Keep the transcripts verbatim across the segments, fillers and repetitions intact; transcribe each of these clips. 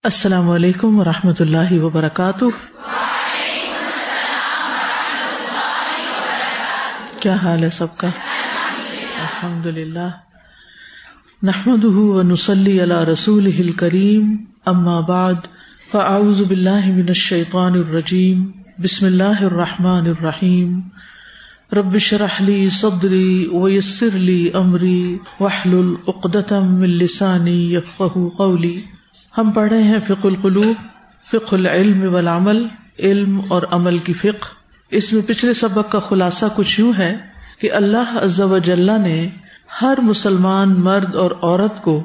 السلام علیکم ورحمۃ اللہ وبرکاتہ۔ کیا حال ہے سب کا؟ الحمد للہ، نحمده ونصلی علی رسولہ الکریم، اما بعد فاعوذ باللہ من الشیطان الرجیم، بسم اللہ الرحمن الرحیم، رب اشرح لی صدری ویسر لی امری واحلل عقدۃ من لسانی یفقہوا قولی۔ ہم پڑھ رہے ہیں فقہ القلوب، فقہ العلم والعمل، علم اور عمل کی فقہ۔ اس میں پچھلے سبق کا خلاصہ کچھ یوں ہے کہ اللہ عز و جل نے ہر مسلمان مرد اور عورت کو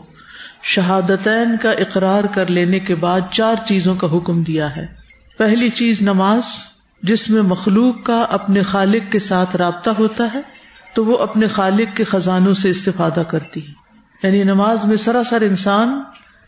شہادتین کا اقرار کر لینے کے بعد چار چیزوں کا حکم دیا ہے۔ پہلی چیز نماز، جس میں مخلوق کا اپنے خالق کے ساتھ رابطہ ہوتا ہے تو وہ اپنے خالق کے خزانوں سے استفادہ کرتی ہے۔ یعنی نماز میں سراسر انسان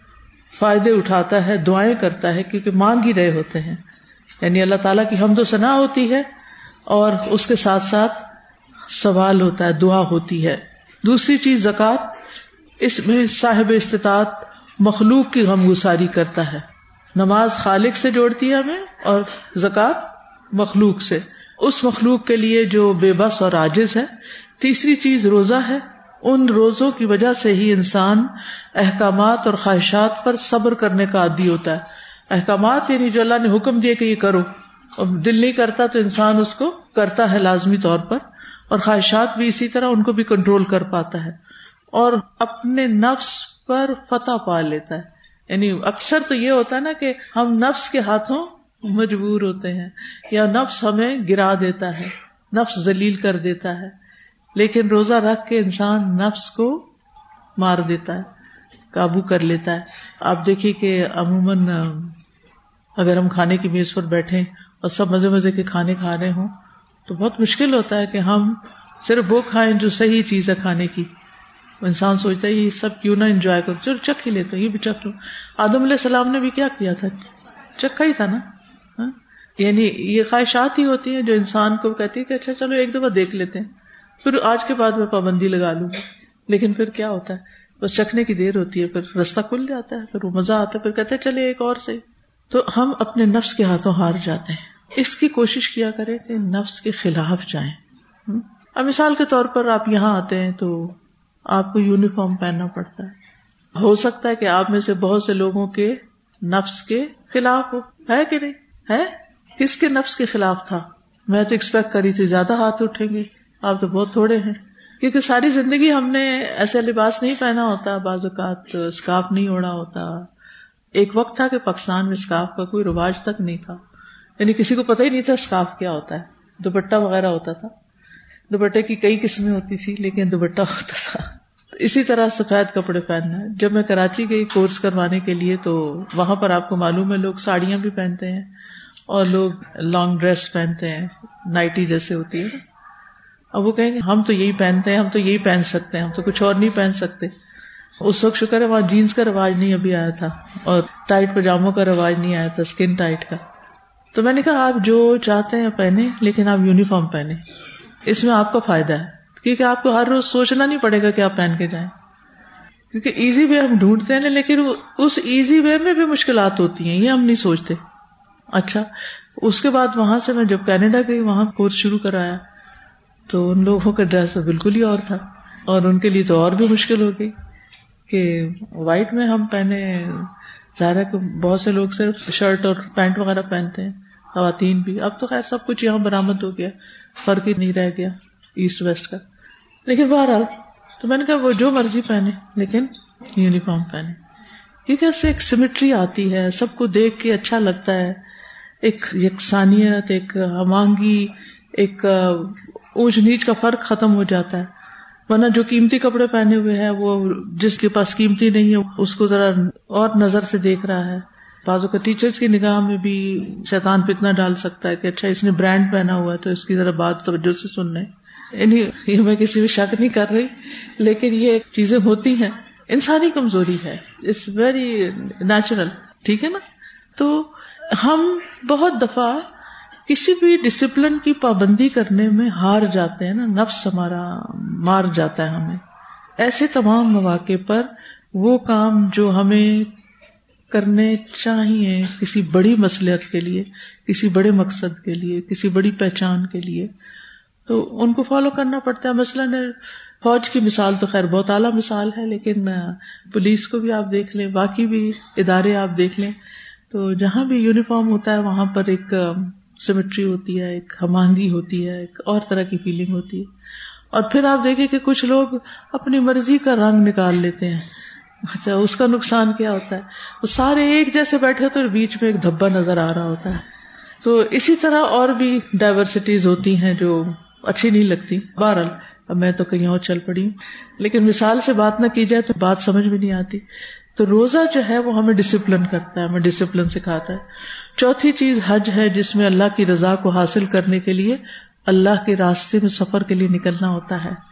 فائدے اٹھاتا ہے، دعائیں کرتا ہے، کیونکہ مانگ ہی رہے ہوتے ہیں، یعنی اللہ تعالیٰ کی حمد و ثنا ہوتی ہے اور اس کے ساتھ ساتھ سوال ہوتا ہے، دعا ہوتی ہے۔ دوسری چیز زکوٰۃ، اس میں صاحب استطاعت مخلوق کی غم گساری کرتا ہے۔ نماز خالق سے جوڑتی ہے ہمیں اور زکوٰۃ مخلوق سے، اس مخلوق کے لیے جو بے بس اور عاجز ہے۔ تیسری چیز روزہ ہے، ان روزوں کی وجہ سے ہی انسان احکامات اور خواہشات پر صبر کرنے کا عادی ہوتا ہے۔ احکامات یعنی جو اللہ نے حکم دیے کہ یہ کرو، اور دل نہیں کرتا تو انسان اس کو کرتا ہے لازمی طور پر، اور خواہشات بھی اسی طرح ان کو بھی کنٹرول کر پاتا ہے اور اپنے نفس پر فتح پا لیتا ہے۔ یعنی اکثر تو یہ ہوتا ہے نا کہ ہم نفس کے ہاتھوں مجبور ہوتے ہیں یا نفس ہمیں گرا دیتا ہے، نفس ذلیل کر دیتا ہے، لیکن روزہ رکھ کے انسان نفس کو مار دیتا ہے، قابو کر لیتا ہے۔ آپ دیکھیے کہ عموماً اگر ہم کھانے کی میز پر بیٹھیں اور سب مزے مزے کے کھانے کھا رہے ہوں تو بہت مشکل ہوتا ہے کہ ہم صرف وہ کھائیں جو صحیح چیز ہے کھانے کی۔ انسان سوچتا ہے یہ سب کیوں نہ انجوائے کرو، چلو چکھ ہی لیتے، یہ بھی چکھ لو۔ آدم علیہ السلام نے بھی کیا کیا تھا؟ چکھا ہی تھا نا۔ ہاں؟ یعنی یہ خواہشات ہی ہوتی ہیں جو انسان کو کہتی ہے کہ اچھا چلو ایک دفعہ دیکھ لیتے ہیں، پھر آج کے بعد میں پابندی لگا لوں گا۔ لیکن پھر کیا ہوتا ہے، بس چکھنے کی دیر ہوتی ہے، پھر رستہ کھل جاتا ہے، پھر وہ مزہ آتا ہے، پھر کہتے ہیں چلے ایک اور سے۔ تو ہم اپنے نفس کے ہاتھوں ہار جاتے ہیں۔ اس کی کوشش کیا کریں کہ نفس کے خلاف جائیں۔ اب مثال کے طور پر آپ یہاں آتے ہیں تو آپ کو یونیفارم پہننا پڑتا ہے، ہو سکتا ہے کہ آپ میں سے بہت سے لوگوں کے نفس کے خلاف ہو، ہے کہ نہیں ہے؟ کس کے نفس کے خلاف تھا؟ میں تو ایکسپیکٹ کری تھی زیادہ ہاتھ اٹھیں گے، آپ تو بہت تھوڑے ہیں، کیونکہ ساری زندگی ہم نے ایسا لباس نہیں پہنا ہوتا، بعض اوقات اسکارف نہیں اوڑھا ہوتا۔ ایک وقت تھا کہ پاکستان میں اسکارف کا کوئی رواج تک نہیں تھا، یعنی کسی کو پتہ ہی نہیں تھا اسکارف کیا ہوتا ہے۔ دوپٹہ وغیرہ ہوتا تھا، دوپٹے کی کئی قسمیں ہوتی تھی لیکن دوپٹہ ہوتا تھا۔ اسی طرح سفید کپڑے پہننا ہے۔ جب میں کراچی گئی کورس کروانے کے لیے تو وہاں پر آپ کو معلوم ہے لوگ ساڑیاں بھی پہنتے ہیں اور لوگ لانگ ڈریس پہنتے ہیں، نائٹی جیسے ہوتی ہے۔ اب وہ کہیں گے ہم تو یہی پہنتے ہیں، ہم تو یہی پہن سکتے ہیں، ہم تو کچھ اور نہیں پہن سکتے۔ اس وقت شکر ہے وہاں جینز کا رواج نہیں ابھی آیا تھا اور ٹائٹ پجاموں کا رواج نہیں آیا تھا، اسکن ٹائٹ کا۔ تو میں نے کہا آپ جو چاہتے ہیں پہنے، لیکن آپ یونیفارم پہنے، اس میں آپ کا فائدہ ہے، کیونکہ آپ کو ہر روز سوچنا نہیں پڑے گا کہ آپ پہن کے جائیں، کیونکہ ایزی وے ہم ڈھونڈتے ہیں لیکن اس ایزی وے میں بھی مشکلات ہوتی ہیں، یہ ہم نہیں سوچتے۔ اچھا، اس کے بعد وہاں سے میں جب کینیڈا گئی، وہاں کورس شروع کرایا تو ان لوگوں کا ڈریس بالکل ہی اور تھا، اور ان کے لیے تو اور بھی مشکل ہو گئی کہ وائٹ میں ہم پہنے۔ ظاہر ہے کہ بہت سے لوگ صرف شرٹ اور پینٹ وغیرہ پہنتے ہیں، خواتین بھی۔ اب تو خیر سب کچھ یہاں برآمد ہو گیا، فرق ہی نہیں رہ گیا ایسٹ ویسٹ کا۔ لیکن بہرحال تو میں نے کہا وہ جو مرضی پہنے لیکن یونیفارم پہنے، کیونکہ اس سے ایک سیمیٹری آتی ہے، سب کو دیکھ کے اچھا لگتا ہے، ایک یکسانیت، ایک ہم آہنگی، ایک اونچ نیچ کا فرق ختم ہو جاتا ہے۔ ورنہ جو قیمتی کپڑے پہنے ہوئے ہیں وہ جس کے پاس قیمتی نہیں ہے اس کو ذرا اور نظر سے دیکھ رہا ہے۔ بعضوں کا ٹیچرز کی نگاہ میں بھی شیطان فتنہ ڈال سکتا ہے کہ اچھا اس نے برانڈ پہنا ہوا ہے تو اس کی ذرا بات توجہ سے سن لیں۔ یعنی یہ میں کسی بھی شک نہیں کر رہی، لیکن یہ چیزیں ہوتی ہیں، انسانی کمزوری ہے، اٹس ویری نیچرل، ٹھیک ہے نا۔ تو ہم بہت دفعہ کسی بھی ڈسپلن کی پابندی کرنے میں ہار جاتے ہیں نا، نفس ہمارا مار جاتا ہے ہمیں۔ ایسے تمام مواقع پر وہ کام جو ہمیں کرنے چاہیے کسی بڑی مصلحت کے لیے, کسی بڑے مقصد کے لیے, کسی بڑی پہچان کے لیے, تو ان کو فالو کرنا پڑتا ہے. مثلاً فوج کی مثال تو خیر بہت اعلیٰ مثال ہے, لیکن پولیس کو بھی آپ دیکھ لیں, باقی بھی ادارے آپ دیکھ لیں, تو جہاں بھی یونیفارم ہوتا ہے وہاں پر ایک سیمیٹری ہوتی ہے, ایک ہم آہنگی ہوتی ہے, ایک اور طرح کی فیلنگ ہوتی ہے. اور پھر آپ دیکھیں کہ کچھ لوگ اپنی مرضی کا رنگ نکال لیتے ہیں. اچھا, اس کا نقصان کیا ہوتا ہے؟ وہ سارے ایک جیسے بیٹھے تو بیچ میں ایک دھبا نظر آ رہا ہوتا ہے. تو اسی طرح اور بھی ڈائیورسٹیز ہوتی ہیں جو اچھی نہیں لگتی. بہرحال اب میں تو کہیں اور چل پڑی ہوں, لیکن مثال سے بات نہ کی جائے تو بات سمجھ میں نہیں آتی. تو روزہ جو ہے وہ ہمیں ڈسپلن کرتا ہے, ہمیں ڈسپلن سکھاتا ہے. چوتھی چیز حج ہے, جس میں اللہ کی رضا کو حاصل کرنے کے لیے اللہ کے راستے میں سفر کے لیے نکلنا ہوتا ہے,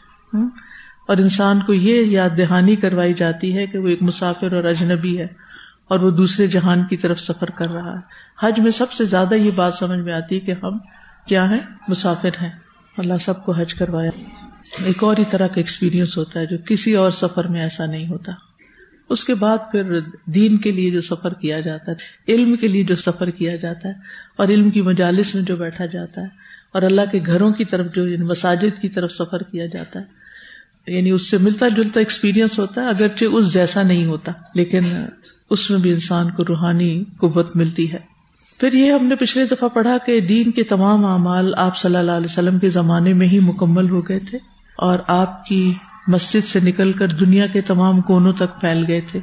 اور انسان کو یہ یاد دہانی کروائی جاتی ہے کہ وہ ایک مسافر اور اجنبی ہے اور وہ دوسرے جہان کی طرف سفر کر رہا ہے. حج میں سب سے زیادہ یہ بات سمجھ میں آتی ہے کہ ہم کیا ہیں, مسافر ہیں. اللہ سب کو حج کروایا. ایک اور ہی طرح کا ایکسپیرینس ہوتا ہے جو کسی اور سفر میں ایسا نہیں ہوتا. اس کے بعد پھر دین کے لیے جو سفر کیا جاتا ہے, علم کے لیے جو سفر کیا جاتا ہے, اور علم کی مجالس میں جو بیٹھا جاتا ہے, اور اللہ کے گھروں کی طرف جو مساجد کی طرف سفر کیا جاتا ہے, یعنی اس سے ملتا جلتا ایکسپیرینس ہوتا ہے. اگرچہ اس جیسا نہیں ہوتا, لیکن اس میں بھی انسان کو روحانی قوت ملتی ہے. پھر یہ ہم نے پچھلے دفعہ پڑھا کہ دین کے تمام اعمال آپ صلی اللہ علیہ وسلم کے زمانے میں ہی مکمل ہو گئے تھے, اور آپ کی مسجد سے نکل کر دنیا کے تمام کونوں تک پھیل گئے تھے.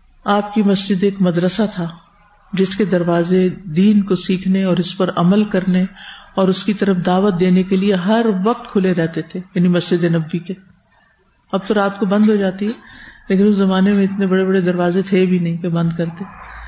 آپ کی مسجد ایک مدرسہ تھا جس کے دروازے دین کو سیکھنے اور اس پر عمل کرنے اور اس کی طرف دعوت دینے کے لیے ہر وقت کھلے رہتے تھے, یعنی مسجد نبوی کے. اب تو رات کو بند ہو جاتی ہے, لیکن اس زمانے میں اتنے بڑے بڑے دروازے تھے بھی نہیں کہ بند کرتے.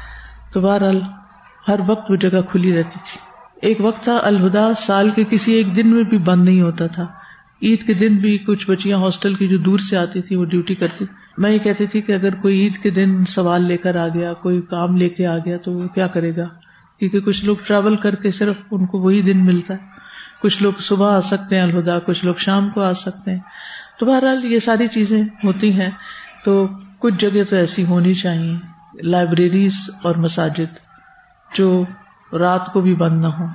تو بہرحال ہر وقت وہ جگہ کھلی رہتی تھی. ایک وقت تھا الہدا سال کے کسی ایک دن میں بھی بند نہیں ہوتا تھا. عید کے دن بھی کچھ بچیاں ہاسٹل کی جو دور سے آتی تھی وہ ڈیوٹی کرتی. میں یہ کہتی تھی کہ اگر کوئی عید کے دن سوال لے کر آ گیا, کوئی کام لے کے آ گیا, تو وہ کیا کرے گا, کیونکہ کچھ لوگ ٹریول کر کے صرف ان کو وہی دن ملتا ہے. کچھ لوگ صبح آ سکتے ہیں الہدا, کچھ لوگ شام کو آ سکتے ہیں. تو بہرحال یہ ساری چیزیں ہوتی ہیں. تو کچھ جگہ تو ایسی ہونی چاہیے, لائبریریز اور مساجد جو رات کو بھی بند نہ ہوں,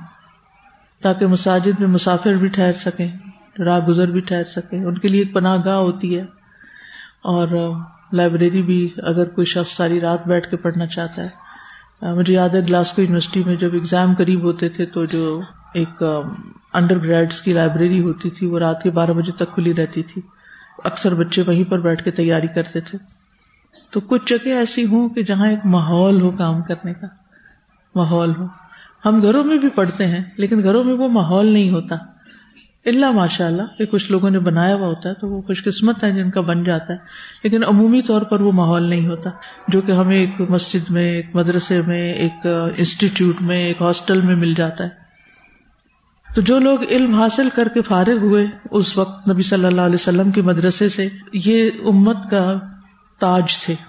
تاکہ مساجد میں مسافر بھی ٹھہر سکیں, راہ گزر بھی ٹھہر سکیں. ان کے لیے ایک پناہ گاہ ہوتی ہے. اور لائبریری بھی اگر کوئی شخص ساری رات بیٹھ کے پڑھنا چاہتا ہے. مجھے یاد ہے گلاسکو یونیورسٹی میں جب ایگزام قریب ہوتے تھے تو جو ایک انڈر گریڈس کی لائبریری ہوتی تھی وہ رات کے بارہ بجے تک کھلی رہتی تھی. اکثر بچے وہیں پر بیٹھ کے تیاری کرتے تھے. تو کچھ جگہ ایسی ہوں کہ جہاں ایک ماحول ہو کام کرنے کا, ماحول ہو. ہم گھروں میں بھی پڑھتے ہیں لیکن گھروں میں وہ ماحول نہیں ہوتا, اللہ ماشاء اللہ کہ کچھ لوگوں نے بنایا ہوا ہوتا ہے تو وہ خوش قسمت ہے جن کا بن جاتا ہے, لیکن عمومی طور پر وہ ماحول نہیں ہوتا جو کہ ہمیں ایک مسجد میں, ایک مدرسے میں, ایک انسٹیٹیوٹ میں, ایک ہاسٹل میں مل جاتا ہے. تو جو لوگ علم حاصل کر کے فارغ ہوئے اس وقت نبی صلی اللہ علیہ وسلم کے مدرسے سے, یہ امت کا تاج تھے,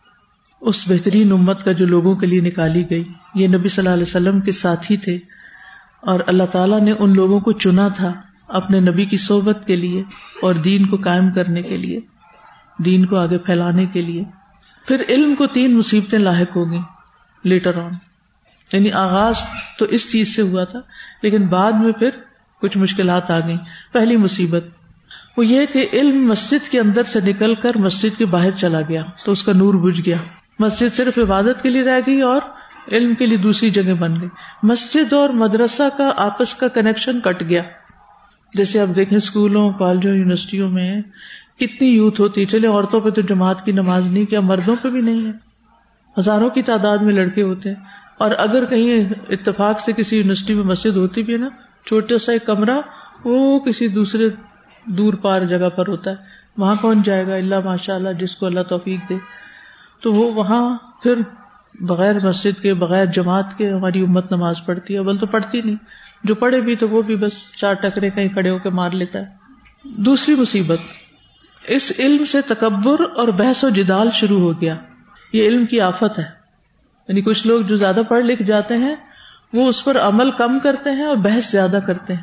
اس بہترین امت کا جو لوگوں کے لیے نکالی گئی. یہ نبی صلی اللہ علیہ وسلم کے ساتھی تھے, اور اللہ تعالیٰ نے ان لوگوں کو چنا تھا اپنے نبی کی صحبت کے لیے اور دین کو قائم کرنے کے لیے, دین کو آگے پھیلانے کے لیے. پھر علم کو تین مصیبتیں لاحق ہو گئیں لیٹر آن, یعنی آغاز تو اس چیز سے ہوا تھا لیکن بعد میں پھر کچھ مشکلات آ گئیں. پہلی مصیبت وہ یہ کہ علم مسجد کے اندر سے نکل کر مسجد کے باہر چلا گیا تو اس کا نور بجھ گیا. مسجد صرف عبادت کے لیے رہ گئی اور علم کے لیے دوسری جگہ بن گئی. مسجد اور مدرسہ کا آپس کا کنیکشن کٹ گیا. جیسے آپ دیکھیں اسکولوں, کالجوں, یونیورسٹیوں میں کتنی یوتھ ہوتی ہے. چلے عورتوں پہ تو جماعت کی نماز نہیں, کیا مردوں پہ بھی نہیں ہے؟ ہزاروں کی تعداد میں لڑکے ہوتے ہیں. اور اگر کہیں اتفاق سے کسی یونیورسٹی میں مسجد ہوتی بھی ہے نا, چھوٹا سا ایک کمرہ وہ کسی دوسرے دور پار جگہ پر ہوتا ہے, وہاں کون جائے گا اللہ ماشاء اللہ جس کو اللہ توفیق دے. تو وہ وہاں پھر بغیر مسجد کے, بغیر جماعت کے ہماری امت نماز پڑھتی ہے, بل تو پڑھتی نہیں. جو پڑھے بھی تو وہ بھی بس چار ٹکرے کہیں کھڑے ہو کے مار لیتا ہے. دوسری مصیبت, اس علم سے تکبر اور بحث و جدال شروع ہو گیا. یہ علم کی آفت ہے. یعنی کچھ لوگ جو زیادہ پڑھ لکھ جاتے ہیں وہ اس پر عمل کم کرتے ہیں اور بحث زیادہ کرتے ہیں,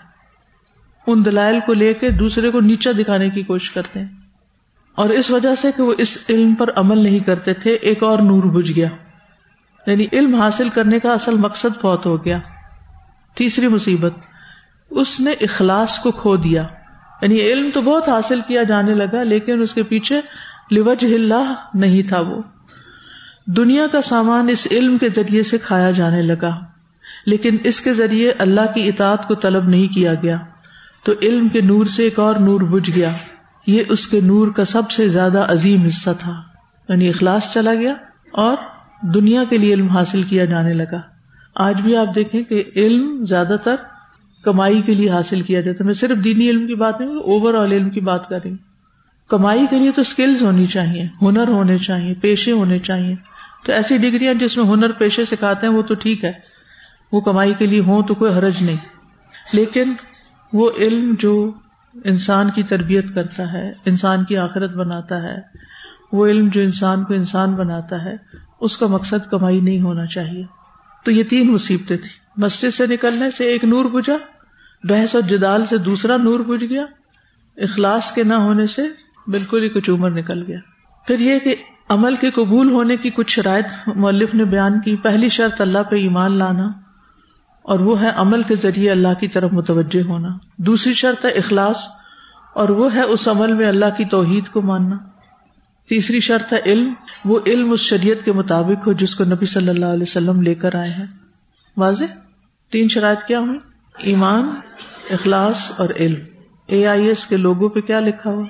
ان دلائل کو لے کے دوسرے کو نیچا دکھانے کی کوشش کرتے ہیں. اور اس وجہ سے کہ وہ اس علم پر عمل نہیں کرتے تھے, ایک اور نور بجھ گیا. یعنی علم حاصل کرنے کا اصل مقصد فوت ہو گیا. تیسری مصیبت، اس نے اخلاص کو کھو دیا. یعنی علم تو بہت حاصل کیا جانے لگا لیکن اس کے پیچھے لوجہ اللہ نہیں تھا. وہ دنیا کا سامان اس علم کے ذریعے سے کھایا جانے لگا لیکن اس کے ذریعے اللہ کی اطاعت کو طلب نہیں کیا گیا تو علم کے نور سے ایک اور نور بجھ گیا. یہ اس کے نور کا سب سے زیادہ عظیم حصہ تھا. یعنی اخلاص چلا گیا اور دنیا کے لیے علم حاصل کیا جانے لگا. آج بھی آپ دیکھیں کہ علم زیادہ تر کمائی کے لیے حاصل کیا جاتا ہے. میں صرف دینی علم کی بات نہیں، اوور آل علم کی بات کر رہی ہوں. کمائی کے لیے تو سکلز ہونی چاہیے، ہنر ہونے چاہیے، پیشے ہونے چاہیے. تو ایسی ڈگریاں جس میں ہنر پیشے سکھاتے ہیں وہ تو ٹھیک ہے، وہ کمائی کے لیے ہوں تو کوئی حرج نہیں. لیکن وہ علم جو انسان کی تربیت کرتا ہے، انسان کی آخرت بناتا ہے، وہ علم جو انسان کو انسان بناتا ہے، اس کا مقصد کمائی نہیں ہونا چاہیے. تو یہ تین مصیبتیں تھیں. مسجد سے نکلنے سے ایک نور بجھا، بحث اور جدال سے دوسرا نور بجھ گیا، اخلاص کے نہ ہونے سے بالکل ہی کچومر نکل گیا. پھر یہ کہ عمل کے قبول ہونے کی کچھ شرائط مؤلف نے بیان کی. پہلی شرط اللہ پہ ایمان لانا اور وہ ہے عمل کے ذریعے اللہ کی طرف متوجہ ہونا. دوسری شرط ہے اخلاص اور وہ ہے اس عمل میں اللہ کی توحید کو ماننا. تیسری شرط ہے علم، وہ علم اس شریعت کے مطابق ہو جس کو نبی صلی اللہ علیہ وسلم لے کر آئے ہیں. واضح؟ تین شرائط کیا ہوئی؟ ایمان، اخلاص اور علم. اے آئی ایس کے لوگوں پہ کیا لکھا ہوا؟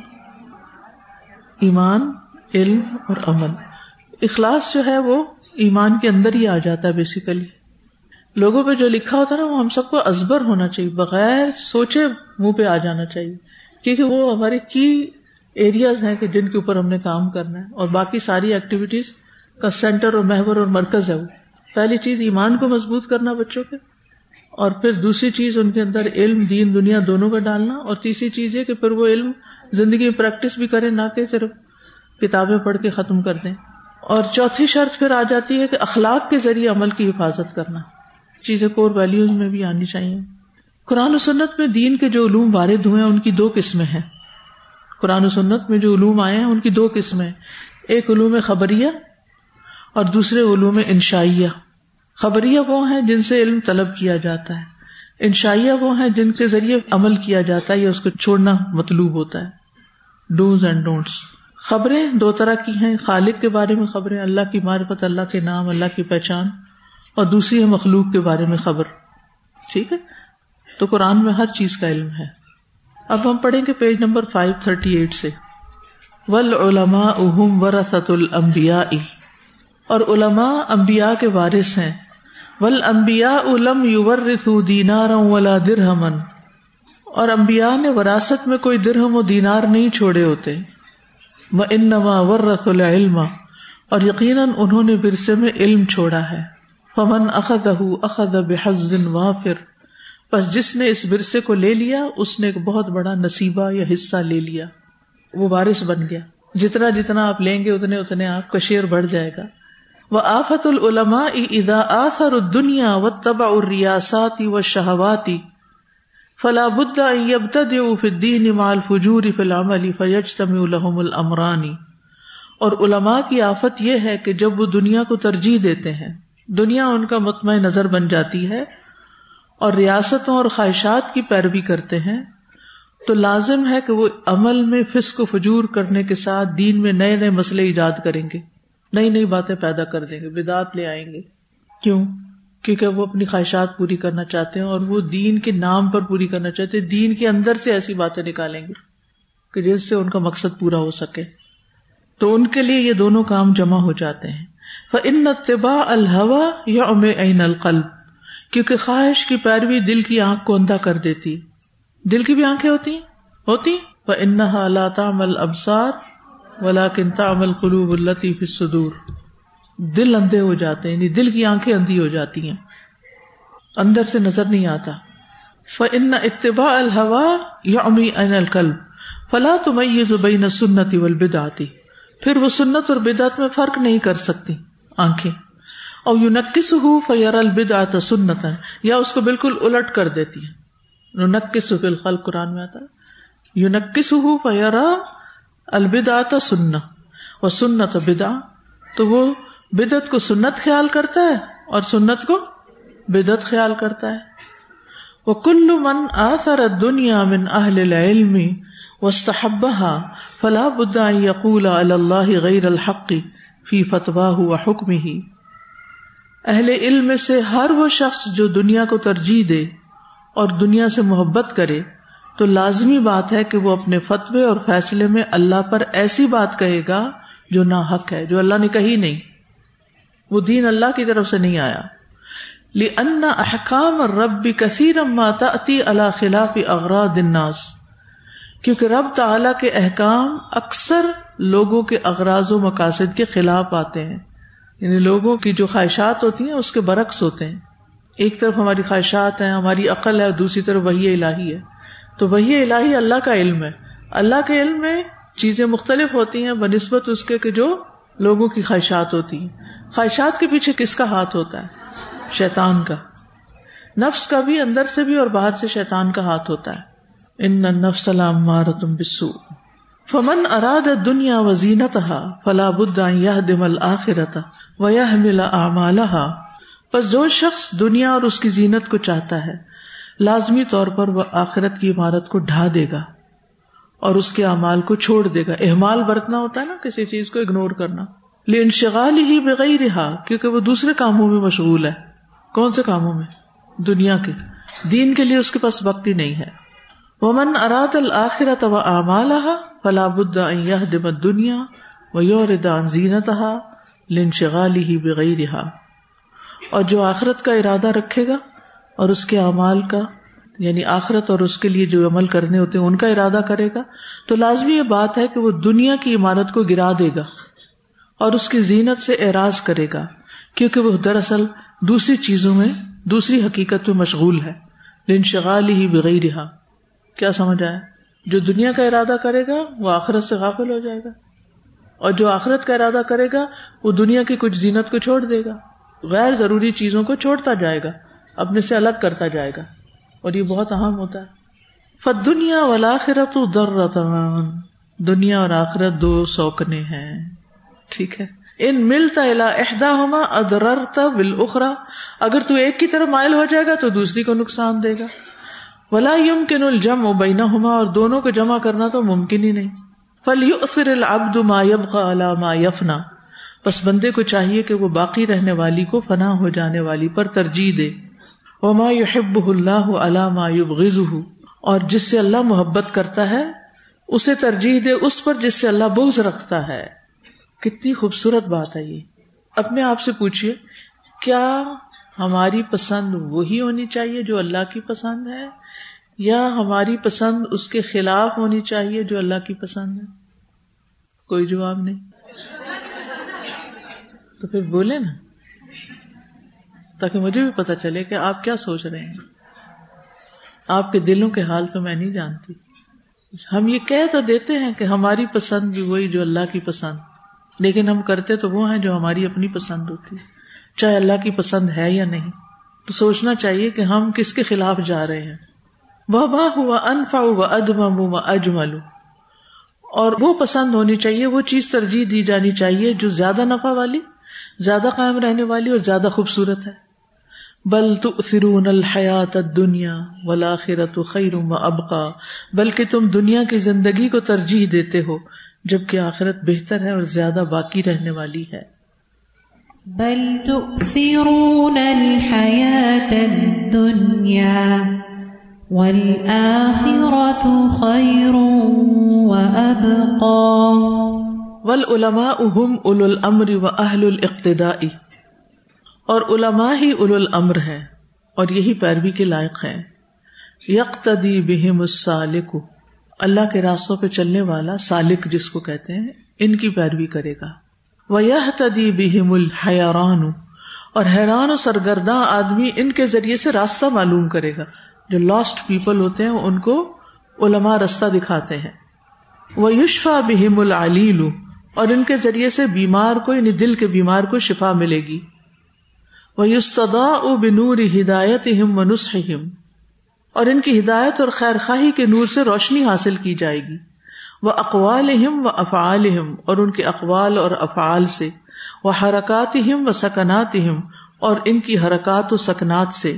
ایمان، علم اور عمل. اخلاص جو ہے وہ ایمان کے اندر ہی آ جاتا ہے. بیسیکلی لوگوں پہ جو لکھا ہوتا ہے نا وہ ہم سب کو ازبر ہونا چاہیے، بغیر سوچے منہ پہ آ جانا چاہیے، کیونکہ وہ ہمارے کی ایریاز ہیں کہ جن کے اوپر ہم نے کام کرنا ہے اور باقی ساری ایکٹیویٹیز کا سینٹر اور محور اور مرکز ہے. وہ پہلی چیز ایمان کو مضبوط کرنا بچوں کے، اور پھر دوسری چیز ان کے اندر علم، دین دنیا دونوں کا ڈالنا، اور تیسری چیز ہے کہ پھر وہ علم زندگی میں پریکٹس بھی کریں، نہ کہ صرف کتابیں پڑھ کے ختم کر دیں. اور چوتھی شرط پھر آ جاتی ہے کہ اخلاق کے ذریعے عمل کی حفاظت کرنا. چیزیں کور ویلیوز میں بھی آنی چاہیے. قرآن و سنت میں دین کے جو علوم وارد ہوئے ہیں ان کی دو قسمیں ہیں. قرآن و سنت میں جو علوم آئے ہیں ان کی دو قسمیں، ایک علوم خبریہ اور دوسرے علوم انشائیہ. خبریہ وہ ہیں جن سے علم طلب کیا جاتا ہے، انشائیہ وہ ہیں جن کے ذریعے عمل کیا جاتا ہے یا اس کو چھوڑنا مطلوب ہوتا ہے. Dos and don'ts. خبریں دو طرح کی ہیں، خالق کے بارے میں خبریں، اللہ کی معرفت، اللہ کے نام، اللہ کی پہچان، اور دوسری ہے مخلوق کے بارے میں خبر. ٹھیک ہے، تو قرآن میں ہر چیز کا علم ہے. اب ہم پڑھیں گے پیج نمبر پانچ سو اڑتیس سے. والعلماء هم ورثۃ الانبیاء، اور علماء انبیاء کے وارث ہیں. والانبیاء لم یورثوا دینارا ولا درہما، اور انبیاء نے وراثت میں کوئی درہم و دینار نہیں چھوڑے ہوتے. وانما ورثوا العلم، اور یقیناً انہوں نے ورثے میں علم چھوڑا ہے. فمن اخذہ اخذ بحظ وافر، پس جس نے اس ورثے کو لے لیا اس نے ایک بہت بڑا نصیبہ یا حصہ لے لیا، وہ وارث بن گیا. جتنا جتنا آپ لیں گے اتنے اتنے آپ کا شیئر بڑھ جائے گا. وآفت العلماء اذا آثروا الدنيا واتبعوا الرياسات والشهوات فلا بد ان يبتدئوا في الدين مع الفجور في العمل فيجتمع لهم الامران. اور علماء کی آفت یہ ہے کہ جب وہ دنیا کو ترجیح دیتے ہیں، دنیا ان کا مطمع نظر بن جاتی ہے اور ریاستوں اور خواہشات کی پیروی کرتے ہیں، تو لازم ہے کہ وہ عمل میں فسق و فجور کرنے کے ساتھ دین میں نئے نئے مسئلے ایجاد کریں گے، نئی نئی باتیں پیدا کر دیں گے، بدعات لے آئیں گے. کیوں؟ کیونکہ وہ اپنی خواہشات پوری کرنا چاہتے ہیں اور وہ دین کے نام پر پوری کرنا چاہتے ہیں. دین کے اندر سے ایسی باتیں نکالیں گے کہ جس سے ان کا مقصد پورا ہو سکے. تو ان کے لیے یہ دونوں کام جمع ہو جاتے ہیں. فإن اتباع الهوى يعمي عين القلب، کیونکہ خواہش کی پیروی دل کی آنکھ کو اندھا کر دیتی. دل کی بھی آنکھیں ہوتی ہیں ہوتی فإنها لا تعمى الأبصار ولكن تعمى القلوب التي في الصدور. دل اندھے ہو جاتے ہیں، یعنی دل کی آنکھیں اندھی ہو جاتی ہیں، اندر سے نظر نہیں آتا. فإن اتباع الهوى يعمي عين القلب فلا تميز بين السنة والبدعة، پھر وہ سنت اور بدعت میں فرق نہیں کر سکتی آنکھیں. او ينكسه فيرى البدعة سنة، یا اس کو بالکل الٹ کر دیتی ہے. ننکس فی الخلق قرآن میں آتا ہے، ينكسه فيرى البدعة سنة وسنة بدعة، تو وہ بدعت کو سنت خیال کرتا ہے اور سنت کو بدعت خیال کرتا ہے. وَكُلُّ مَنْ آثَرَ الدُّنْيَا مِنْ أَهْلِ الْعِلْمِ وَاسْتَحَبَّهَا فَلَا بُدَّ أَنْ يَقُولَ عَلَى اللَّهِ غَيْرَ الْحَقِّ فِي فَتْوَاهُ وَحُكْمِهِ. اہل علم میں سے ہر وہ شخص جو دنیا کو ترجیح دے اور دنیا سے محبت کرے تو لازمی بات ہے کہ وہ اپنے فتوے اور فیصلے میں اللہ پر ایسی بات کہے گا جو ناحق ہے، جو اللہ نے کہی نہیں، وہ دین اللہ کی طرف سے نہیں آیا. لِأَنَّ أَحْكَامَ الرَّبِّ كَثِيرًا مَا تَأْتِي عَلَى خِلَافِ أَغْرَاضِ النَّاسِ، کیونکہ رب تعالیٰ کے احکام اکثر لوگوں کے اغراض و مقاصد کے خلاف آتے ہیں، یعنی لوگوں کی جو خواہشات ہوتی ہیں اس کے برعکس ہوتے ہیں. ایک طرف ہماری خواہشات ہیں، ہماری عقل ہے، اور دوسری طرف وحی الہی ہے. تو وحی الہی اللہ کا علم ہے، اللہ کے علم میں چیزیں مختلف ہوتی ہیں بنسبت اس کے کہ جو لوگوں کی خواہشات ہوتی ہیں. خواہشات کے پیچھے کس کا ہاتھ ہوتا ہے؟ شیطان کا. نفس کا بھی، اندر سے بھی اور باہر سے شیطان کا ہاتھ ہوتا ہے. ان النفس لامارۃ بالسوء فمن اراد الدنیا وزینتها فلا بد ان يهدم الآخرة ويحمل اعمالها. پس جو شخص دنیا اور اس کی زینت کو چاہتا ہے لازمی طور پر وہ آخرت کی عمارت کو ڈھا دے گا اور اس کے اعمال کو چھوڑ دے گا. اہمال برتنا ہوتا ہے نا، کسی چیز کو اگنور کرنا. لانشغالہ بغیرها، کیونکہ وہ دوسرے کاموں میں مشغول ہے. کون سے کاموں میں؟ دنیا کے. دین کے لیے اس کے پاس وقت ہی نہیں ہے. ومن اراد الآخرۃ واعمالها فلا بد ان يهدم الدنيا ويعرض عن زینتها لانشغالہ بغیرها. اور جو آخرت کا ارادہ رکھے گا اور اس کے اعمال کا، یعنی آخرت اور اس کے لیے جو عمل کرنے ہوتے ہیں ان کا ارادہ کرے گا، تو لازمی یہ بات ہے کہ وہ دنیا کی عمارت کو گرا دے گا اور اس کی زینت سے اعراض کرے گا، کیونکہ وہ دراصل دوسری چیزوں میں، دوسری حقیقت میں مشغول ہے. لانشغالہ بغیرها. کیا سمجھ آیا؟ جو دنیا کا ارادہ کرے گا وہ آخرت سے غافل ہو جائے گا، اور جو آخرت کا ارادہ کرے گا وہ دنیا کی کچھ زینت کو چھوڑ دے گا، غیر ضروری چیزوں کو چھوڑتا جائے گا، اپنے سے الگ کرتا جائے گا. اور یہ بہت اہم ہوتا ہے. فالدنیا والآخرۃ ضرتان، دنیا اور آخرت دو سوکنے ہیں. ٹھیک ہے. ان ملتا الی احداہما اضررت بالاخرى، اگر تو ایک کی طرف مائل ہو جائے گا تو دوسری کو نقصان دے گا. ولا يمكن الجمع بینہما، اور دونوں کو جمع کرنا تو ممکن ہی نہیں. فلیؤثر العبد ما يبقى على ما يفنى، بس بندے کو چاہیے کہ وہ باقی رہنے والی کو فنا ہو جانے والی پر ترجیح دے. وما يحبه الله على ما يبغضه، اور جس سے اللہ محبت کرتا ہے اسے ترجیح دے اس پر جس سے اللہ بغض رکھتا ہے. کتنی خوبصورت بات ہے یہ. اپنے آپ سے پوچھئے، کیا ہماری پسند وہی ہونی چاہیے جو اللہ کی پسند ہے، یا ہماری پسند اس کے خلاف ہونی چاہیے جو اللہ کی پسند ہے؟ کوئی جواب نہیں. تو پھر بولے نا، تاکہ مجھے بھی پتا چلے کہ آپ کیا سوچ رہے ہیں. آپ کے دلوں کے حال تو میں نہیں جانتی. ہم یہ کہہ تو دیتے ہیں کہ ہماری پسند بھی وہی جو اللہ کی پسند، لیکن ہم کرتے تو وہ ہیں جو ہماری اپنی پسند ہوتی ہے، چاہے اللہ کی پسند ہے یا نہیں. تو سوچنا چاہیے کہ ہم کس کے خلاف جا رہے ہیں. وَمَا هُوَ أَنْفَعُ وَأَدْمَمُ وَأَجْمَلُ، اور وہ پسند ہونی چاہیے، وہ چیز ترجیح دی جانی چاہیے جو زیادہ نفع والی، زیادہ قائم رہنے والی اور زیادہ خوبصورت ہے. بل تؤثرون الحیات الدنیا والآخرۃ خیر وابقی، بلکہ تم دنیا کی زندگی کو ترجیح دیتے ہو جبکہ آخرت بہتر ہے اور زیادہ باقی رہنے والی ہے. بل تؤثرون الحیات الدنیا والآخرۃ خیر وابقی. والعلماء هم اولو الامر واہل الاقتداء، اور علماء ہی اولو الامر ہیں اور یہی پیروی کے لائق ہیں. یقتدی بہم السالک، اللہ کے راستوں پہ چلنے والا سالک جس کو کہتے ہیں ان کی پیروی کرے گا. ویہتدی بہم الحیران، اور حیران و سرگرداں آدمی ان کے ذریعے سے راستہ معلوم کرے گا. جو لاسٹ پیپل ہوتے ہیں ان کو علماء راستہ دکھاتے ہیں. ویشفی بہم العلیل، اور ان کے ذریعے سے بیمار کو، یعنی دل کے بیمار کو شفا ملے گی. وَيُسْتَضَاءُ بِنُورِ هِدَایَتِهِمْ وَنُصْحِهِمْ، اور ان کی ہدایت اور خیر خواہی کے نور سے روشنی حاصل کی جائے گی. وَأَقْوَالِهِمْ وَأَفْعَالِهِمْ، اور ان کے اقوال اور افعال سے. وحرکاتہم وسکناتہم، اور ان کی حرکات و سکنات سے،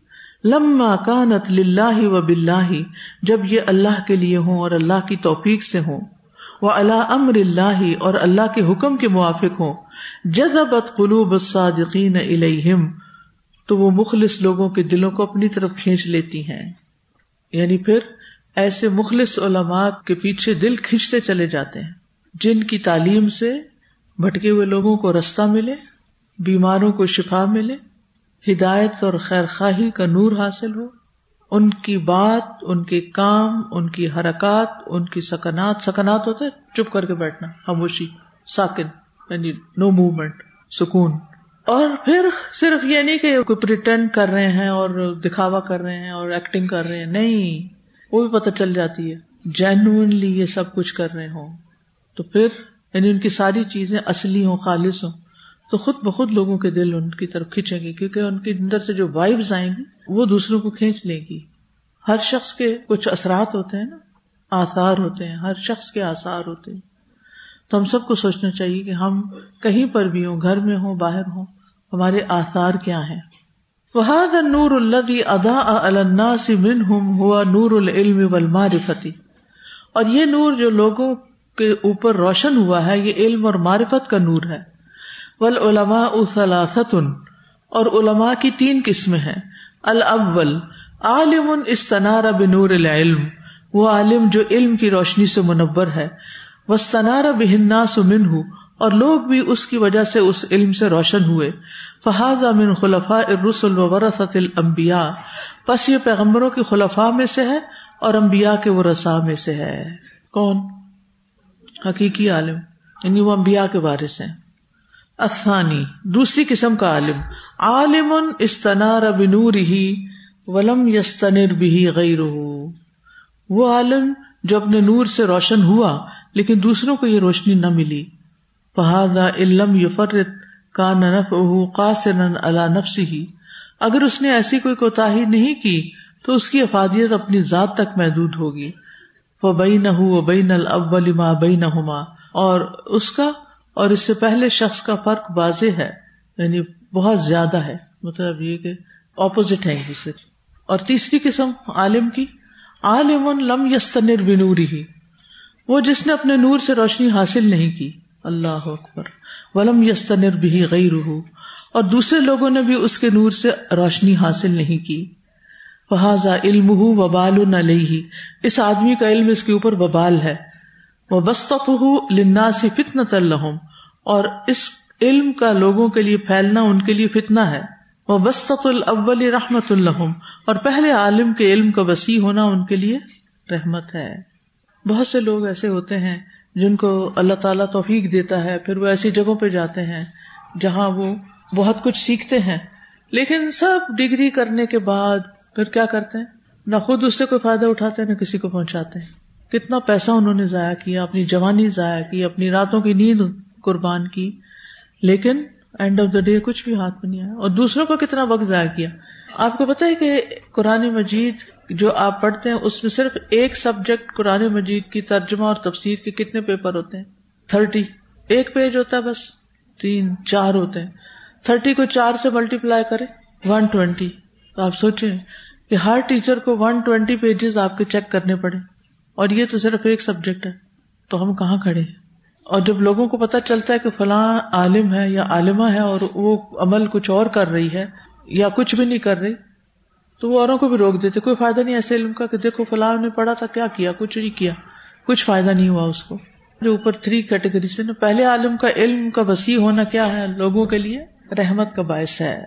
لما کانت للہ وباللہ، جب یہ اللہ کے لیے ہوں اور اللہ کی توفیق سے ہوں، وعلی امر اللہ، اور اللہ کے حکم کے موافق ہوں، جذبت قلوب الصادقین الیہم، تو وہ مخلص لوگوں کے دلوں کو اپنی طرف کھینچ لیتی ہیں. یعنی پھر ایسے مخلص علماء کے پیچھے دل کھینچتے چلے جاتے ہیں جن کی تعلیم سے بھٹکے ہوئے لوگوں کو رستہ ملے، بیماروں کو شفا ملے، ہدایت اور خیر خواہی کا نور حاصل ہو. ان کی بات، ان کے کام، ان کی حرکات، ان کی سکنات، سکنات ہوتا ہے چپ کر کے بیٹھنا، خاموشی، ساکن، یعنی نو موومنٹ، سکون. اور پھر صرف یہ نہیں کہ کوئی پریٹینڈ کر رہے ہیں اور دکھاوا کر رہے ہیں اور ایکٹنگ کر رہے ہیں، نہیں، وہ بھی پتہ چل جاتی ہے جینوئنلی یہ سب کچھ کر رہے ہوں. تو پھر یعنی ان کی ساری چیزیں اصلی ہوں، خالص ہوں، تو خود بخود لوگوں کے دل ان کی طرف کھینچیں گے، کیونکہ ان کے اندر سے جو وائبز آئیں گی وہ دوسروں کو کھینچ لے گی. ہر شخص کے کچھ اثرات ہوتے ہیں نا، آثار ہوتے ہیں، ہر شخص کے آثار ہوتے ہیں. تو ہم سب کو سوچنا چاہیے کہ ہم کہیں پر بھی ہوں، گھر میں ہوں، باہر ہوں، ہمارے آثار کیا ہیں. وَهَذَا النُّورُ الَّذِي أَضَاءَ عَلَى النَّاسِ مِنْهُمْ هُوَ نُورُ الْعِلْمِ وَالْمَعْرِفَةِ، اور یہ نور جو لوگوں کے اوپر روشن ہوا ہے یہ علم اور معرفت کا نور ہے. وَالْعُلَمَاءُ ثَلَاثَةٌ، اور علماء کی تین قسمیں ہیں. الاول عالم استنار بنور العلم، وہ عالم جو علم کی روشنی سے منور ہے. واستنار به الناس منه، اور لوگ بھی اس کی وجہ سے اس علم سے روشن ہوئے. فہذا من خلفاء الرسل وورثۃ الانبیاء، پس یہ پیغمبروں کے خلفاء میں سے ہے اور انبیاء کے ورثاء میں سے ہے. کون؟ حقیقی عالم، یعنی وہ انبیاء کے وارث ہیں. الثانی، دوسری قسم کا عالم، عالم استنار بنورہ ولم یستنر بہ غیرہ، وہ عالم جو اپنے نور سے روشن ہوا لیکن دوسروں کو یہ روشنی نہ ملی. فہذا ان لم یفرط کان نفعہ قاصرا علی نفسہ، اگر اس نے ایسی کوئی کوتاہی نہیں کی تو اس کی افادیت اپنی ذات تک محدود ہوگی. فبینہ وبین الاول ما بینہما، اور اس کا اور اس سے پہلے شخص کا فرق واضح ہے، یعنی بہت زیادہ ہے، مطلب یہ کہ اپوزٹ ہے ایک دوسرے. اور تیسری قسم عالم کی، عالم لم یستنر بنورہ، وہ جس نے اپنے نور سے روشنی حاصل نہیں کی. اللہ اکبر. ولم یستنر بہ غیرہ، اور دوسرے لوگوں نے بھی اس کے نور سے روشنی حاصل نہیں کی. فہذا علمہ وبال علیہ، اس آدمی کا علم اس کے اوپر وبال ہے. وبسطتہ للناس فتنۃ لہم، اور اس علم کا لوگوں کے لیے پھیلنا ان کے لیے فتنہ ہے. وبسطۃ الاول رحمۃ لہم، اور پہلے عالم کے علم کا وسیع ہونا ان کے لیے رحمت ہے. بہت سے لوگ ایسے ہوتے ہیں جن کو اللہ تعالیٰ توفیق دیتا ہے، پھر وہ ایسی جگہوں پہ جاتے ہیں جہاں وہ بہت کچھ سیکھتے ہیں، لیکن سب ڈگری کرنے کے بعد پھر کیا کرتے ہیں؟ نہ خود اس سے کوئی فائدہ اٹھاتے ہیں نہ کسی کو پہنچاتے ہیں. کتنا پیسہ انہوں نے ضائع کیا، اپنی جوانی ضائع کی، اپنی راتوں کی نیند قربان کی، لیکن اینڈ آف دا ڈے کچھ بھی ہاتھ میں نہیں آیا. اور دوسروں کو کتنا وقت ضائع کیا. آپ کو پتہ ہے کہ قرآن مجید جو آپ پڑھتے ہیں اس میں صرف ایک سبجیکٹ قرآن مجید کی ترجمہ اور تفسیر کے کتنے پیپر ہوتے ہیں؟ تھرٹی. ایک پیج ہوتا ہے بس، تین چار ہوتے ہیں. تھرٹی کو چار سے ملٹی پلائی کرے ون ٹوینٹی. تو آپ سوچیں کہ ہر ٹیچر کو ون ٹوینٹی پیجز آپ کے چیک کرنے پڑے، اور یہ تو صرف ایک سبجیکٹ ہے. تو ہم کہاں کھڑے ہیں؟ اور جب لوگوں کو پتہ چلتا ہے کہ فلاں عالم ہے یا عالمہ ہے اور وہ عمل کچھ اور کر رہی ہے یا کچھ بھی نہیں کر رہی، تو وہ اوروں کو بھی روک دیتے. کوئی فائدہ نہیں ایسے علم کا کہ دیکھو فلاں نے پڑھا تھا، کیا کیا؟ کچھ نہیں کیا، کچھ فائدہ نہیں ہوا اس کو. جو اوپر تھری کیٹیگری سے نا، پہلے عالم کا علم کا وسیع ہونا کیا ہے؟ لوگوں کے لیے رحمت کا باعث ہے.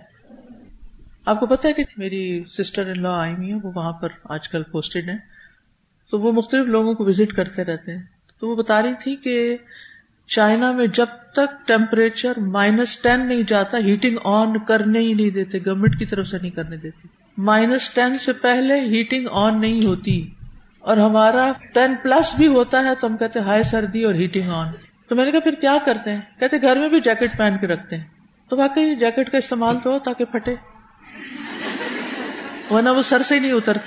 آپ کو پتہ ہے کہ میری سسٹر ان لا آئی ہوئی ہیں، وہ وہاں پر آج کل پوسٹڈ ہیں، تو وہ مختلف لوگوں کو وزٹ کرتے رہتے ہیں. تو وہ بتا رہی تھی کہ چائنا میں جب تک ٹیمپریچر مائنس ٹین نہیں جاتا ہیٹنگ آن کرنے ہی نہیں دیتے، گورنمنٹ کی طرف سے نہیں کرنے دیتی. مائنس ٹین سے پہلے ہیٹنگ آن نہیں ہوتی، اور ہمارا ٹین پلس بھی ہوتا ہے تو ہم کہتے ہیں ہائے سردی اور ہیٹنگ آن. تو میں نے کہا پھر کیا کرتے ہیں؟ کہتے گھر میں بھی جیکٹ پہن کے رکھتے ہیں. تو واقعی جیکٹ کا استعمال تو ہو تاکہ پھٹے، ورنہ وہ سر سے ہی نہیں اترتی.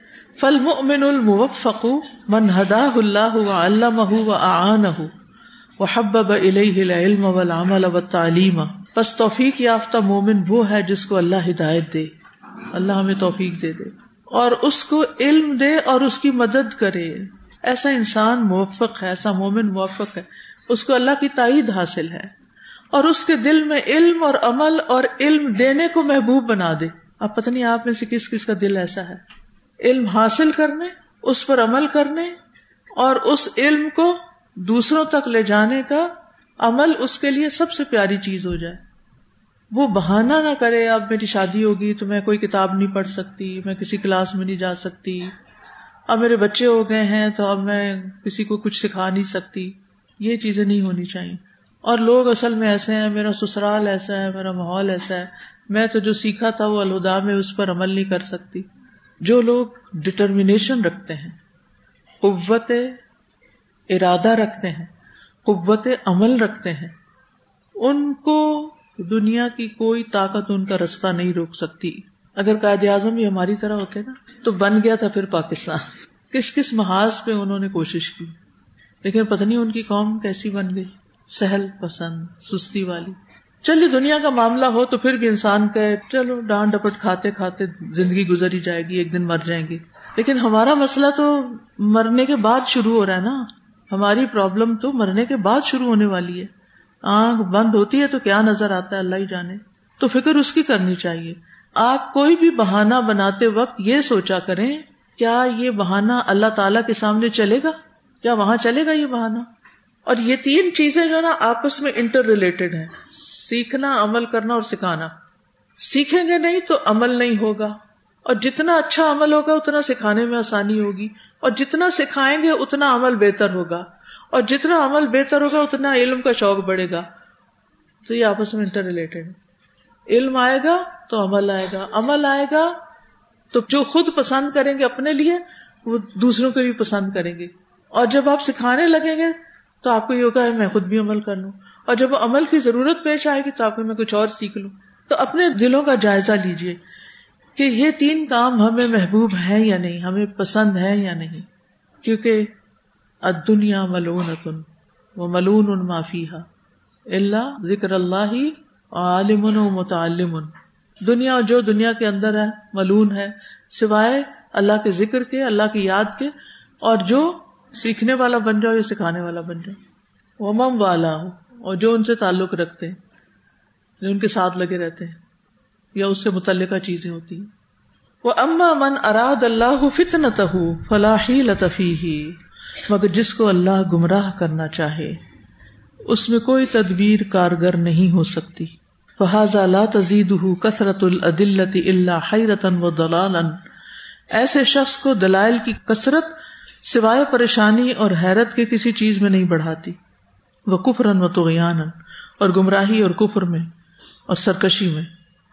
فالمؤمن الموفق من ہداہ اللہ وعلمہ واعانہ، وحبب الیہ العلم والعمل والتعلیم، پس توفیق یافتہ مومن وہ ہے جس کو اللہ ہدایت دے، اللہ ہمیں توفیق دے دے، اور اس کو علم دے اور اس کی مدد کرے. ایسا انسان موفق ہے، ایسا مومن موفق ہے، اس کو اللہ کی تائید حاصل ہے اور اس کے دل میں علم اور عمل اور علم دینے کو محبوب بنا دے. اب پتہ نہیں آپ میں سے کس کس کا دل ایسا ہے، علم حاصل کرنے، اس پر عمل کرنے اور اس علم کو دوسروں تک لے جانے کا عمل اس کے لیے سب سے پیاری چیز ہو جائے. وہ بہانہ نہ کرے اب میری شادی ہوگی تو میں کوئی کتاب نہیں پڑھ سکتی، میں کسی کلاس میں نہیں جا سکتی، اب میرے بچے ہو گئے ہیں تو اب میں کسی کو کچھ سکھا نہیں سکتی. یہ چیزیں نہیں ہونی چاہیے. اور لوگ اصل میں ایسے ہیں، میرا سسرال ایسا ہے، میرا ماحول ایسا ہے، میں تو جو سیکھا تھا وہ الہدیٰ میں اس پر عمل نہیں کر سکتی. جو لوگ ڈٹرمینیشن رکھتے ہیں، قوت ارادہ رکھتے ہیں، قوت عمل رکھتے ہیں، ان کو دنیا کی کوئی طاقت ان کا رستہ نہیں روک سکتی. اگر قائد اعظم بھی ہماری طرح ہوتے نا تو بن گیا تھا پھر پاکستان. کس کس محاذ پہ انہوں نے کوشش کی، لیکن پتہ نہیں ان کی قوم کیسی بن گئی، سہل پسند، سستی والی. چلیے دنیا کا معاملہ ہو تو پھر بھی انسان کہے چلو ڈانٹ ڈپٹ کھاتے کھاتے زندگی گزر ہی جائے گی، ایک دن مر جائیں گے. لیکن ہمارا مسئلہ تو مرنے کے بعد شروع ہو رہا ہے نا. ہماری پرابلم تو مرنے کے بعد شروع ہونے والی ہے. آنکھ بند ہوتی ہے تو کیا نظر آتا ہے اللہ ہی جانے. تو فکر اس کی کرنی چاہیے. آپ کوئی بھی بہانہ بناتے وقت یہ سوچا کریں کیا یہ بہانہ اللہ تعالیٰ کے سامنے چلے گا، کیا وہاں چلے گا یہ بہانہ. اور یہ تین چیزیں جو نا آپس میں انٹر ریلیٹڈ ہیں، سیکھنا، عمل کرنا اور سکھانا. سیکھیں گے نہیں تو عمل نہیں ہوگا، اور جتنا اچھا عمل ہوگا اتنا سکھانے میں آسانی ہوگی، اور جتنا سکھائیں گے اتنا عمل بہتر ہوگا، اور جتنا عمل بہتر ہوگا اتنا علم کا شوق بڑھے گا. تو یہ آپس میں انٹر ریلیٹڈ ہے. علم آئے گا تو عمل آئے گا، عمل آئے گا تو جو خود پسند کریں گے اپنے لیے وہ دوسروں کے لیے پسند کریں گے. اور جب آپ سکھانے لگیں گے تو آپ کو یہ ہوگا میں خود بھی عمل کر لوں، اور جب عمل کی ضرورت پیش آئے گی تو آپ کو میں کچھ اور سیکھ لوں. تو اپنے دلوں کا جائزہ لیجئے کہ یہ تین کام ہمیں محبوب ہیں یا نہیں، ہمیں پسند ہے یا نہیں. کیونکہ الدنیا ملعونۃ وملعون ما فیہا الا ذکر اللہ عالم و متعلم. دنیا جو دنیا کے اندر ہے ملعون ہے سوائے اللہ کے ذکر کے، اللہ کی یاد کے، اور جو سیکھنے والا بن جاؤ یا سکھانے والا بن جاؤ. ومن والا ہو، اور جو ان سے تعلق رکھتے ہیں، جو ان کے ساتھ لگے رہتے ہیں یا اس سے متعلقہ چیزیں ہوتی ہیں. وَأَمَّا مَنْ أَرَادَ اللَّهُ فِتْنَتَهُ فَلَا حِيلَةَ فِيهِ، مگر جس کو اللہ گمراہ کرنا چاہے اس میں کوئی تدبیر کارگر نہیں ہو سکتی. فَهَذَا لَا تَزِيدُهُ كَثْرَةُ الْأَدِلَّةِ إِلَّا حَيْرَةً وَضَلَالًا، ایسے شخص کو دلائل کی کثرت سوائے پریشانی اور حیرت کے کسی چیز میں نہیں بڑھاتی. وَكُفْرًا وَطُغْيَانًا، اور گمراہی اور کفر میں اور سرکشی میں.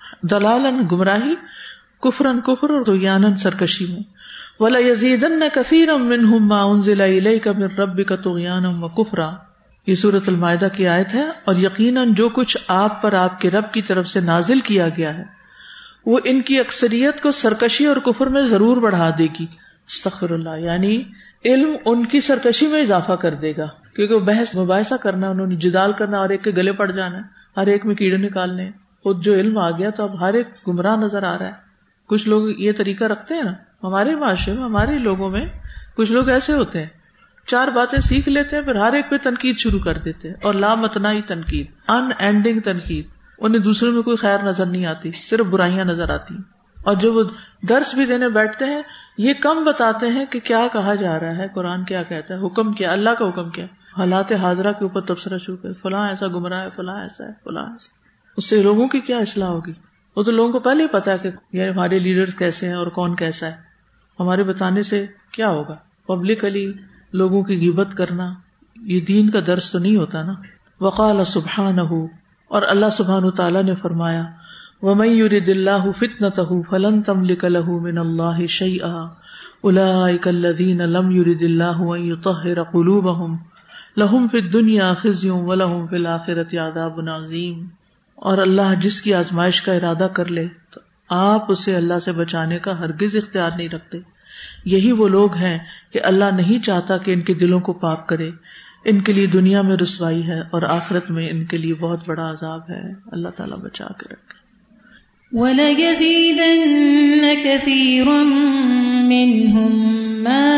دلالاً گمراہی، کفراً کفر، اور طغیاناً سرکشی میں. وَلَيَزِيدَنَّ كَثِيرًا مِّنْهُمْ مَا أُنزِلَ إِلَيْكَ مِن رَّبِّكَ طُغْيَانًا وَكُفْرًا، یہ سورۃ المائدہ کی آیت ہے. اور یقیناً جو کچھ آپ پر آپ کے رب کی طرف سے نازل کیا گیا ہے وہ ان کی اکثریت کو سرکشی اور کفر میں ضرور بڑھا دے گی. استغفر اللہ، یعنی علم ان کی سرکشی میں اضافہ کر دے گا، کیونکہ وہ بحث مباحثہ کرنا، انہوں نے جدال کرنا، اور ایک کے گلے پڑ جانا ہے، ہر ایک میں کیڑے نکالنے. خود جو علم آ گیا تو اب ہر ایک گمراہ نظر آ رہا ہے. کچھ لوگ یہ طریقہ رکھتے ہیں نا ہمارے معاشرے میں، ہمارے لوگوں میں کچھ لوگ ایسے ہوتے ہیں، چار باتیں سیکھ لیتے ہیں پھر ہر ایک پہ تنقید شروع کر دیتے ہیں، اور لامتناہی تنقید، ان اینڈنگ تنقید. انہیں دوسروں میں کوئی خیر نظر نہیں آتی، صرف برائیاں نظر آتی. اور جو وہ درس بھی دینے بیٹھتے ہیں یہ کم بتاتے ہیں کہ کیا کہا جا رہا ہے، قرآن کیا کہتا ہے، حکم کیا، اللہ کا حکم کیا. حالات حاضرہ کے اوپر تبصرہ شروع کر، فلاں ایسا گمراہ ہے، فلاں ایسا ہے، فلاں ایسا. اس سے لوگوں کی کیا اصلاح ہوگی؟ وہ تو لوگوں کو پہلے ہی پتا ہے کہ یہ ہمارے لیڈرز کیسے ہیں اور کون کیسا ہے. ہمارے بتانے سے کیا ہوگا؟ پبلکلی لوگوں کی غیبت کرنا یہ دین کا درس تو نہیں ہوتا نا. وقال سبحانہ، اور اللہ سبحانہ تعالیٰ نے فرمایا وَمَن يُرِدِ اللَّهُ فِتْنَتَهُ فَلَن تَمْلِكَ لَهُ مِنَ اللَّهِ شَيْئًا أُولَٰئِكَ الَّذِينَ لَمْ يُرِدِ اللَّهُ أَن يُطَهِّرَ قُلُوبَهُمْ لَهُمْ فِي الدُّنْيَا خِزْيٌ وَلَهُمْ فِي الْآخِرَةِ عَذَابٌ عَظِيمٌ. اور اللہ جس کی آزمائش کا ارادہ کر لے تو آپ اسے اللہ سے بچانے کا ہرگز اختیار نہیں رکھتے. یہی وہ لوگ ہیں کہ اللہ نہیں چاہتا کہ ان کے دلوں کو پاک کرے، ان کے لیے دنیا میں رسوائی ہے اور آخرت میں ان کے لیے بہت بڑا عذاب ہے. اللہ تعالیٰ بچا کے رکھے. وَلَيَزِيدَنَّ كَثِيرًا مِّنْهُمْ مَا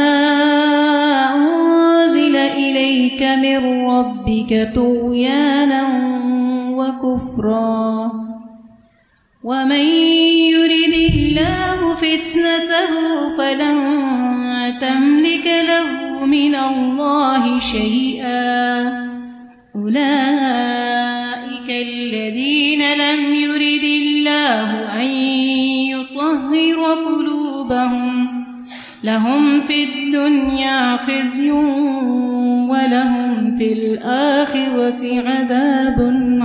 أُنزِلَ إِلَيْكَ مِن رَّبِّكَ طُغْيَانًا وَكُفْرًا وَمَن يُرِدِ اللَّهُ فِتْنَتَهُ فَلَن تَمْلِكَ لَهُ مِنَ اللَّهِ شَيْئًا أُولَئِكَ الَّذِينَ لَمْ يُرِدِ اللَّهُ أَن يُطَهِّرَ قُلُوبَهُمْ لَهُمْ فِي الدُّنْيَا خِزْيٌ وَلَهُمْ فِي الْآخِرَةِ عَذَابٌ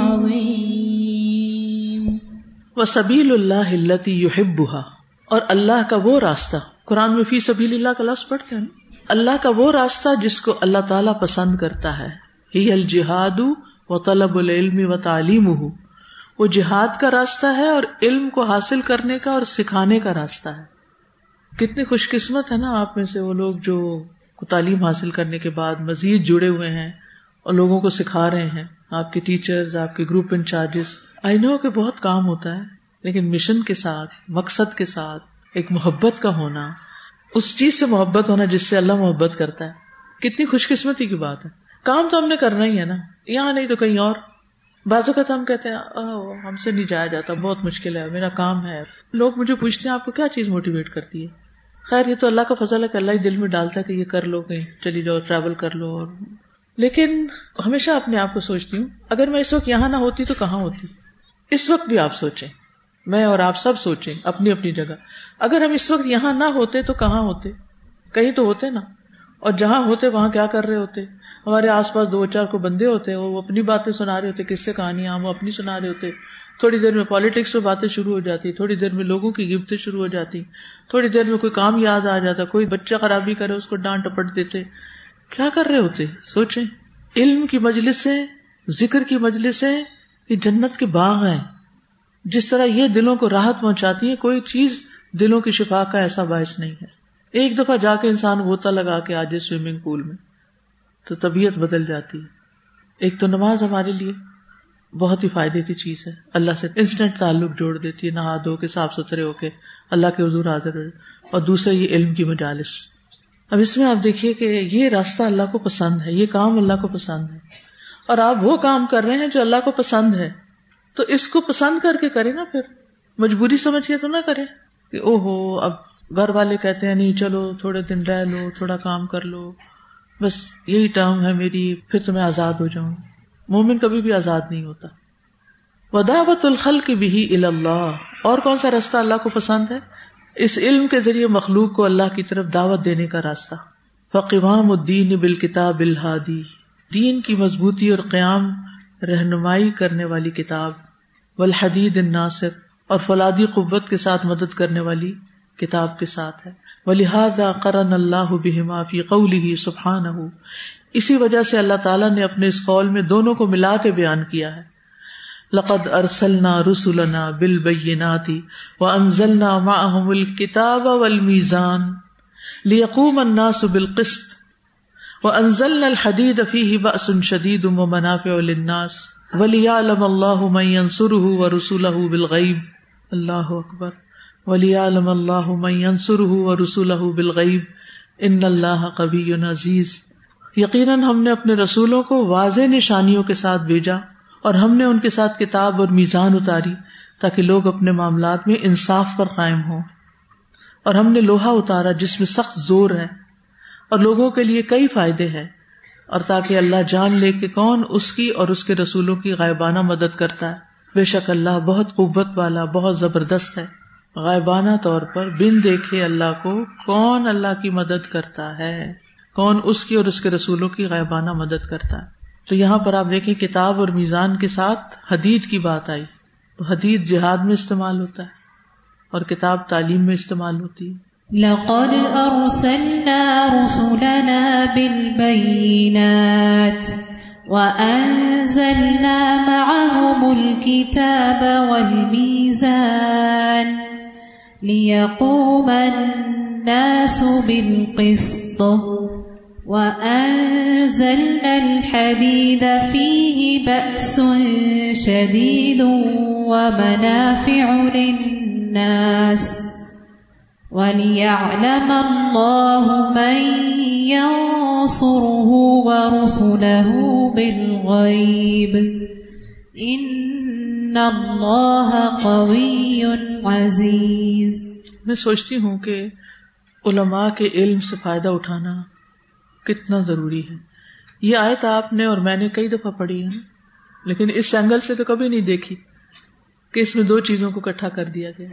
عَظِيمٌ. وَسَبِيلُ اللَّهِ الَّتِي يُحِبُّهَا، اور اللہ کا وہ راستہ، قرآن میں فی سبیل اللہ کا لفظ پڑھتے ہیں، اللہ کا وہ راستہ جس کو اللہ تعالیٰ پسند کرتا ہے. ہی الجہاد وطلب العلم وتعلیمہ، وہ جہاد کا راستہ ہے اور علم کو حاصل کرنے کا اور سکھانے کا راستہ ہے. کتنی خوش قسمت ہے نا آپ میں سے وہ لوگ جو تعلیم حاصل کرنے کے بعد مزید جڑے ہوئے ہیں اور لوگوں کو سکھا رہے ہیں. آپ کے ٹیچرز، آپ کے گروپ انچارجز، آئی نو کہ بہت کام ہوتا ہے، لیکن مشن کے ساتھ، مقصد کے ساتھ، ایک محبت کا ہونا، اس چیز سے محبت ہونا جس سے اللہ محبت کرتا ہے، کتنی خوش قسمتی کی بات ہے. کام تو ہم نے کرنا ہی ہے نا، یہاں نہیں تو کہیں اور. بعض اوقات ہم کہتے ہیں ہم سے نہیں جایا جاتا، بہت مشکل ہے، میرا کام ہے. لوگ مجھے پوچھتے ہیں آپ کو کیا چیز موٹیویٹ کرتی ہے؟ خیر یہ تو اللہ کا فضل ہے کہ اللہ ہی دل میں ڈالتا ہے کہ یہ کر لو، کہیں چلی جاؤ، ٹریول کر لو. اور لیکن ہمیشہ اپنے آپ کو سوچتی ہوں اگر میں اس وقت یہاں نہ ہوتی تو کہاں ہوتی. اس وقت بھی آپ سوچیں، میں اور آپ سب سوچیں اپنی اپنی جگہ، اگر ہم اس وقت یہاں نہ ہوتے تو کہاں ہوتے؟ کہیں تو ہوتے نا. اور جہاں ہوتے وہاں کیا کر رہے ہوتے؟ ہمارے آس پاس دو چار کو بندے ہوتے، وہ اپنی باتیں سنا رہے ہوتے، قصے کہانیاں ہم اپنی سنا رہے ہوتے. تھوڑی دیر میں پالیٹکس پہ باتیں شروع ہو جاتی، تھوڑی دیر میں لوگوں کی غیبتیں شروع ہو جاتی، تھوڑی دیر میں کوئی کام یاد آ جاتا، کوئی بچہ خرابی کرے اس کو ڈانٹ ٹپٹ دیتے. کیا کر رہے ہوتے؟ سوچیں. علم کی مجلسیں، ذکر کی مجلسیں، یہ جنت کے باغ ہیں. جس طرح یہ دلوں کو راحت پہنچاتی ہے، کوئی چیز دلوں کی شفا کا ایسا باعث نہیں ہے. ایک دفعہ جا کے انسان غوطہ لگا کے آ جائے سوئمنگ پول میں تو طبیعت بدل جاتی ہے. ایک تو نماز ہمارے لیے بہت ہی فائدے کی چیز ہے، اللہ سے انسٹنٹ تعلق جوڑ دیتی ہے، نہا دھو کے صاف ستھرے ہو کے اللہ کے حضور حاضر ہو. اور دوسرا یہ علم کی مجالس. اب اس میں آپ دیکھیے کہ یہ راستہ اللہ کو پسند ہے، یہ کام اللہ کو پسند ہے، اور آپ وہ کام کر رہے ہیں جو اللہ کو پسند ہے، تو اس کو پسند کر کے کریں نا. پھر مجبوری سمجھ کے تو نہ کریں کہ او ہو اب گھر والے کہتے ہیں نہیں چلو تھوڑے دن رہ لو، تھوڑا کام کر لو، بس یہی ٹرم ہے میری، پھر تو میں آزاد ہو جاؤں. مومن کبھی بھی آزاد نہیں ہوتا. ودعوت الخلق بہ الی اللہ، اور کون سا راستہ اللہ کو پسند ہے؟ اس علم کے ذریعے مخلوق کو اللہ کی طرف دعوت دینے کا راستہ. فقوام الدین بالکتاب الہادی، دین کی مضبوطی اور قیام رہنمائی کرنے والی کتاب. والحدید الناصر، اور فولادی قوت کے ساتھ مدد کرنے والی کتاب کے ساتھ ہے. وَلِهَذَا قَرَنَ اللَّهُ بِهِمَا فِي قَوْلِهِ سُبْحَانَهُ، اسی وجہ سے اللہ تعالیٰ نے اپنے اس قول میں دونوں کو ملا کے بیان کیا ہے. لَقَدْ أَرْسَلْنَا رُسُلَنَا بِالْبَيِّنَاتِ وَأَنزَلْنَا مَعَهُمُ الْكِتَابَ وَالْمِيزَانَ لِيَقُومَ النَّاسُ بِالْقِسْطِ وَأَنزَلْنَا الْحَدِيدَ فِيهِ بَأْسٌ شَدِيدٌ وَمَنَافِعُ لِلنَّاسِ وَلِيَعْلَمَ اللَّهُ مَن يَنصُرُهُ وَرُسُلَهُ بِالْغَيْبِ. اللہ اکبر. وَلِيَعْلَمَ اللَّهُ مَن يَنصُرُهُ وَرُسُلَهُ بِالْغَيْبِ إِنَّ اللَّهَ قَوِيٌّ عَزِيزٌ. یقیناً ہم نے اپنے رسولوں کو واضح نشانیوں کے ساتھ بھیجا اور ہم نے ان کے ساتھ کتاب اور میزان اتاری تاکہ لوگ اپنے معاملات میں انصاف پر قائم ہوں. اور ہم نے لوہا اتارا جس میں سخت زور ہے اور لوگوں کے لیے کئی فائدے ہیں، اور تاکہ اللہ جان لے کہ کون اس کی اور اس کے رسولوں کی غائبانہ مدد کرتا ہے. بے شک اللہ بہت قوت والا، بہت زبردست ہے. غائبانہ طور پر بن دیکھے اللہ کو کون اللہ کی مدد کرتا ہے، کون اس کی اور اس کے رسولوں کی غائبانہ مدد کرتا ہے. تو یہاں پر آپ دیکھیں کتاب اور میزان کے ساتھ حدید کی بات آئی. حدید جہاد میں استعمال ہوتا ہے اور کتاب تعلیم میں استعمال ہوتی ہے. لقد ارسلنا رسلنا بالبينات وانزلنا معهم الكتاب والميزان ليقوم الناس بالقسط وَأَنزَلْنَا الْحَدِيدَ فِيهِ بَأْسٌ شَدِيدٌ وَمَنَافِعُ لِلنَّاسِ وَلِيَعْلَمَ اللَّهُ مَن يَنصُرُهُ وَرُسُلَهُ بِالْغَيْبِ إِنَّ اللَّهَ قَوِيٌّ عَزِيزٌ۔ میں سوچتی ہوں کہ علماء کے علم سے فائدہ اٹھانا کتنا ضروری ہے۔ یہ آیت آپ نے اور میں نے کئی دفعہ پڑھی ہے، لیکن اس اینگل سے تو کبھی نہیں دیکھی کہ اس میں دو چیزوں کو اکٹھا کر دیا گیا۔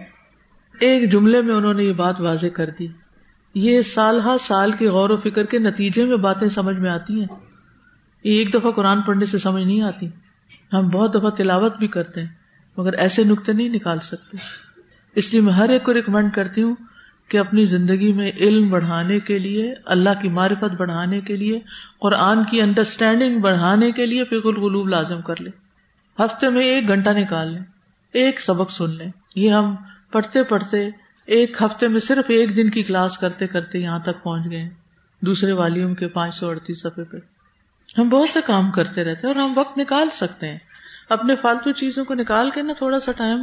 ایک جملے میں انہوں نے یہ بات واضح کر دی، یہ سال ہا سال کے غور و فکر کے نتیجے میں باتیں سمجھ میں آتی ہیں۔ یہ ایک دفعہ قرآن پڑھنے سے سمجھ نہیں آتی، ہم بہت دفعہ تلاوت بھی کرتے ہیں مگر ایسے نقطے نہیں نکال سکتے۔ اس لیے میں ہر ایک کو ریکمینڈ کرتی ہوں کہ اپنی زندگی میں علم بڑھانے کے لیے، اللہ کی معرفت بڑھانے کے لیے، قرآن کی انڈرسٹینڈنگ بڑھانے کے لیے فقہ القلوب لازم کر لیں۔ ہفتے میں ایک گھنٹہ نکال لیں، ایک سبق سن لیں۔ یہ ہم پڑھتے پڑھتے ایک ہفتے میں صرف ایک دن کی کلاس کرتے کرتے یہاں تک پہنچ گئے، دوسرے والیوم کے پانچ سو اڑتیس صفحے پہ۔ ہم بہت سے کام کرتے رہتے ہیں اور ہم وقت نکال سکتے ہیں، اپنے فالتو چیزوں کو نکال کے نا تھوڑا سا ٹائم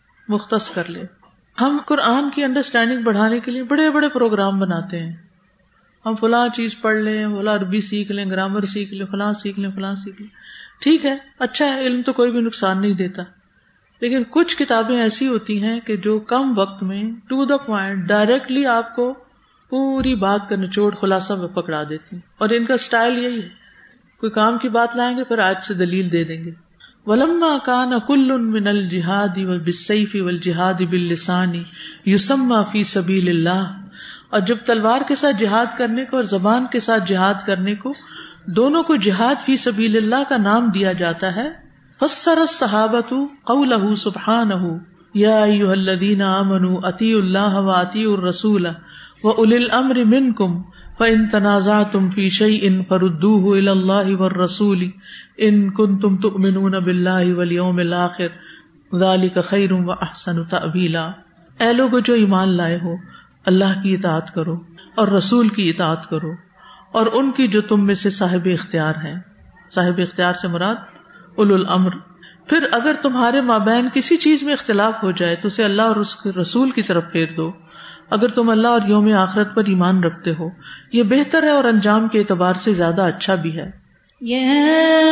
مختص کر لیں۔ ہم قرآن کی انڈرسٹینڈنگ بڑھانے کے لیے بڑے بڑے پروگرام بناتے ہیں، ہم فلاں چیز پڑھ لیں، فلاں عربی سیکھ لیں، گرامر سیکھ لیں، فلاں سیکھ لیں، فلاں سیکھ لیں۔ ٹھیک ہے، اچھا ہے، علم تو کوئی بھی نقصان نہیں دیتا، لیکن کچھ کتابیں ایسی ہوتی ہیں کہ جو کم وقت میں ٹو دا پوائنٹ ڈائریکٹلی آپ کو پوری بات کا نچوڑ خلاصہ میں پکڑا دیتی ہیں، اور ان کا سٹائل یہی ہے، کوئی کام کی بات لائیں گے پھر آج سے دلیل دے دیں گے۔ وَلَمَّا كَانَ كُلٌّ مِّنَ الْجِهَادِ وَبِالسَّيْفِ وَالْجِهَادِ بِاللِّسَانِ يُسَمَّى فِي سَبِيلِ اللَّهِ، اور جب تلوار کے ساتھ جہاد کرنے کو اور زبان کے ساتھ جہاد کرنے کو، دونوں کو جہاد فی سبیل اللہ کا نام دیا جاتا ہے۔ فسر الصحابة قوله سبحانه یا ایھا الذین آمنوا اطیعوا اللہ واطیعوا الرسول وأولی الامر منکم فإن تنازعتم فی شیء فردوه إلی اللہ والرسول ان کنتم تؤمنون باللہ والیوم الآخر ذلک خیر واحسن تأویلا۔ اے لوگو جو ایمان لائے ہو، اللہ کی اطاعت کرو اور رسول کی اطاعت کرو اور ان کی جو تم میں سے صاحب اختیار ہیں۔ صاحب اختیار سے مراد اولو الامر۔ پھر اگر تمہارے مابین کسی چیز میں اختلاف ہو جائے تو اسے اللہ اور اس کے رسول کی طرف پھیر دو، اگر تم اللہ اور یوم آخرت پر ایمان رکھتے ہو، یہ بہتر ہے اور انجام کے اعتبار سے زیادہ اچھا بھی ہے۔ یا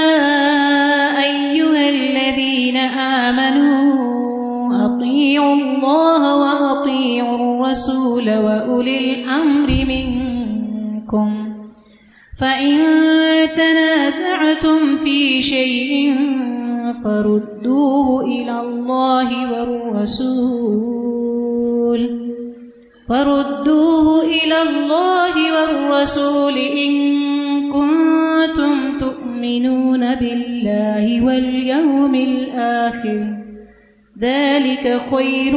ایھا الذین آمنوا اطیعوا اللہ واطیعوا الرسول واولی الامر منکم فَإِن تَنَازَعْتُمْ فِي شَيْءٍ فَرُدُّوهُ إِلَى اللَّهِ وَالرَّسُولِ فَرُدُّوهُ إِلَى اللَّهِ وَالرَّسُولِ إِن كُنتُمْ تُؤْمِنُونَ بِاللَّهِ وَالْيَوْمِ الْآخِرِ ذَلِكَ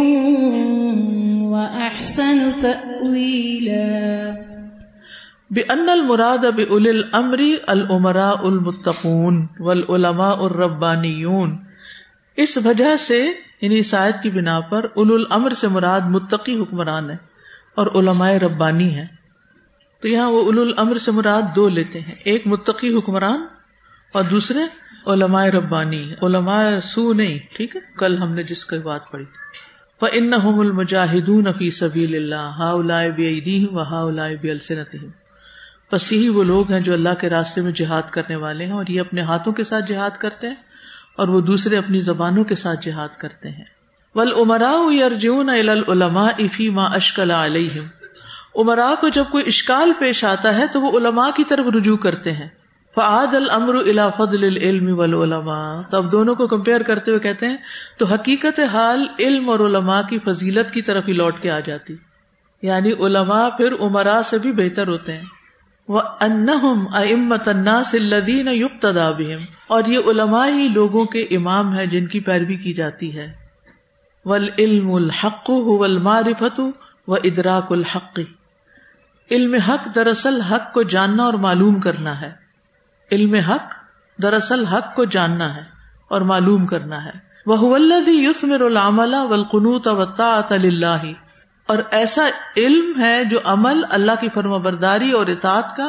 خَيْرٌ وَأَحْسَنُ تَأْوِيلًا۔ بأن المراد بأولی الامر الامراء المتقون والعلماء الربانیون، اس وجہ سے یعنی اس آیت کی بنا پر اولو الامر سے مراد متقی حکمران ہے اور علماء ربانی ہیں۔ تو یہاں وہ اولو الامر سے مراد دو لیتے ہیں، ایک متقی حکمران اور دوسرے علماء ربانی، علماء سو نہیں، ٹھیک ہے، کل ہم نے جس کی بات پڑھی۔ فإنهم المجاہدون فی سبیل اللہ ہؤلاء بأیدیہم وہؤلاء بألسنتہم، بس یہی وہ لوگ ہیں جو اللہ کے راستے میں جہاد کرنے والے ہیں، اور یہ اپنے ہاتھوں کے ساتھ جہاد کرتے ہیں اور وہ دوسرے اپنی زبانوں کے ساتھ جہاد کرتے ہیں۔ والامراء یرجعون الی العلماء فیما اشکل علیہم، امراء کو جب کوئی اشکال پیش آتا ہے تو وہ علماء کی طرف رجوع کرتے ہیں۔ فعاد الامر الی فضل العلم والعلماء، تو اب دونوں کو کمپیئر کرتے ہوئے کہتے ہیں تو حقیقت حال علم اور علماء کی فضیلت کی طرف ہی لوٹ کے آ جاتی، یعنی علماء پھر امراء سے بھی بہتر ہوتے ہیں۔ وَأَنَّهُمْ أَئِمَّةُ النَّاسِ الَّذِينَ يُقْتَدَى بِهِمْ، اور یہ علماء ہی لوگوں کے امام ہیں جن کی پیروی کی جاتی ہے۔ وَالْعِلْمُ الْحَقُّ هُوَ الْمَعْرِفَةُ وَإِدْرَاكُ الْحَقِّ، علم حق دراصل حق کو جاننا اور معلوم کرنا ہے۔ علم حق دراصل حق کو جاننا ہے اور معلوم کرنا ہے۔ وَهُوَ الَّذِي يُثْمِرُ الْعَمَلَ وَالْقُنُوتَ وَالطَّاعَةَ لِلَّهِ، اور ایسا علم ہے جو عمل اللہ کی فرما برداری اور اطاعت کا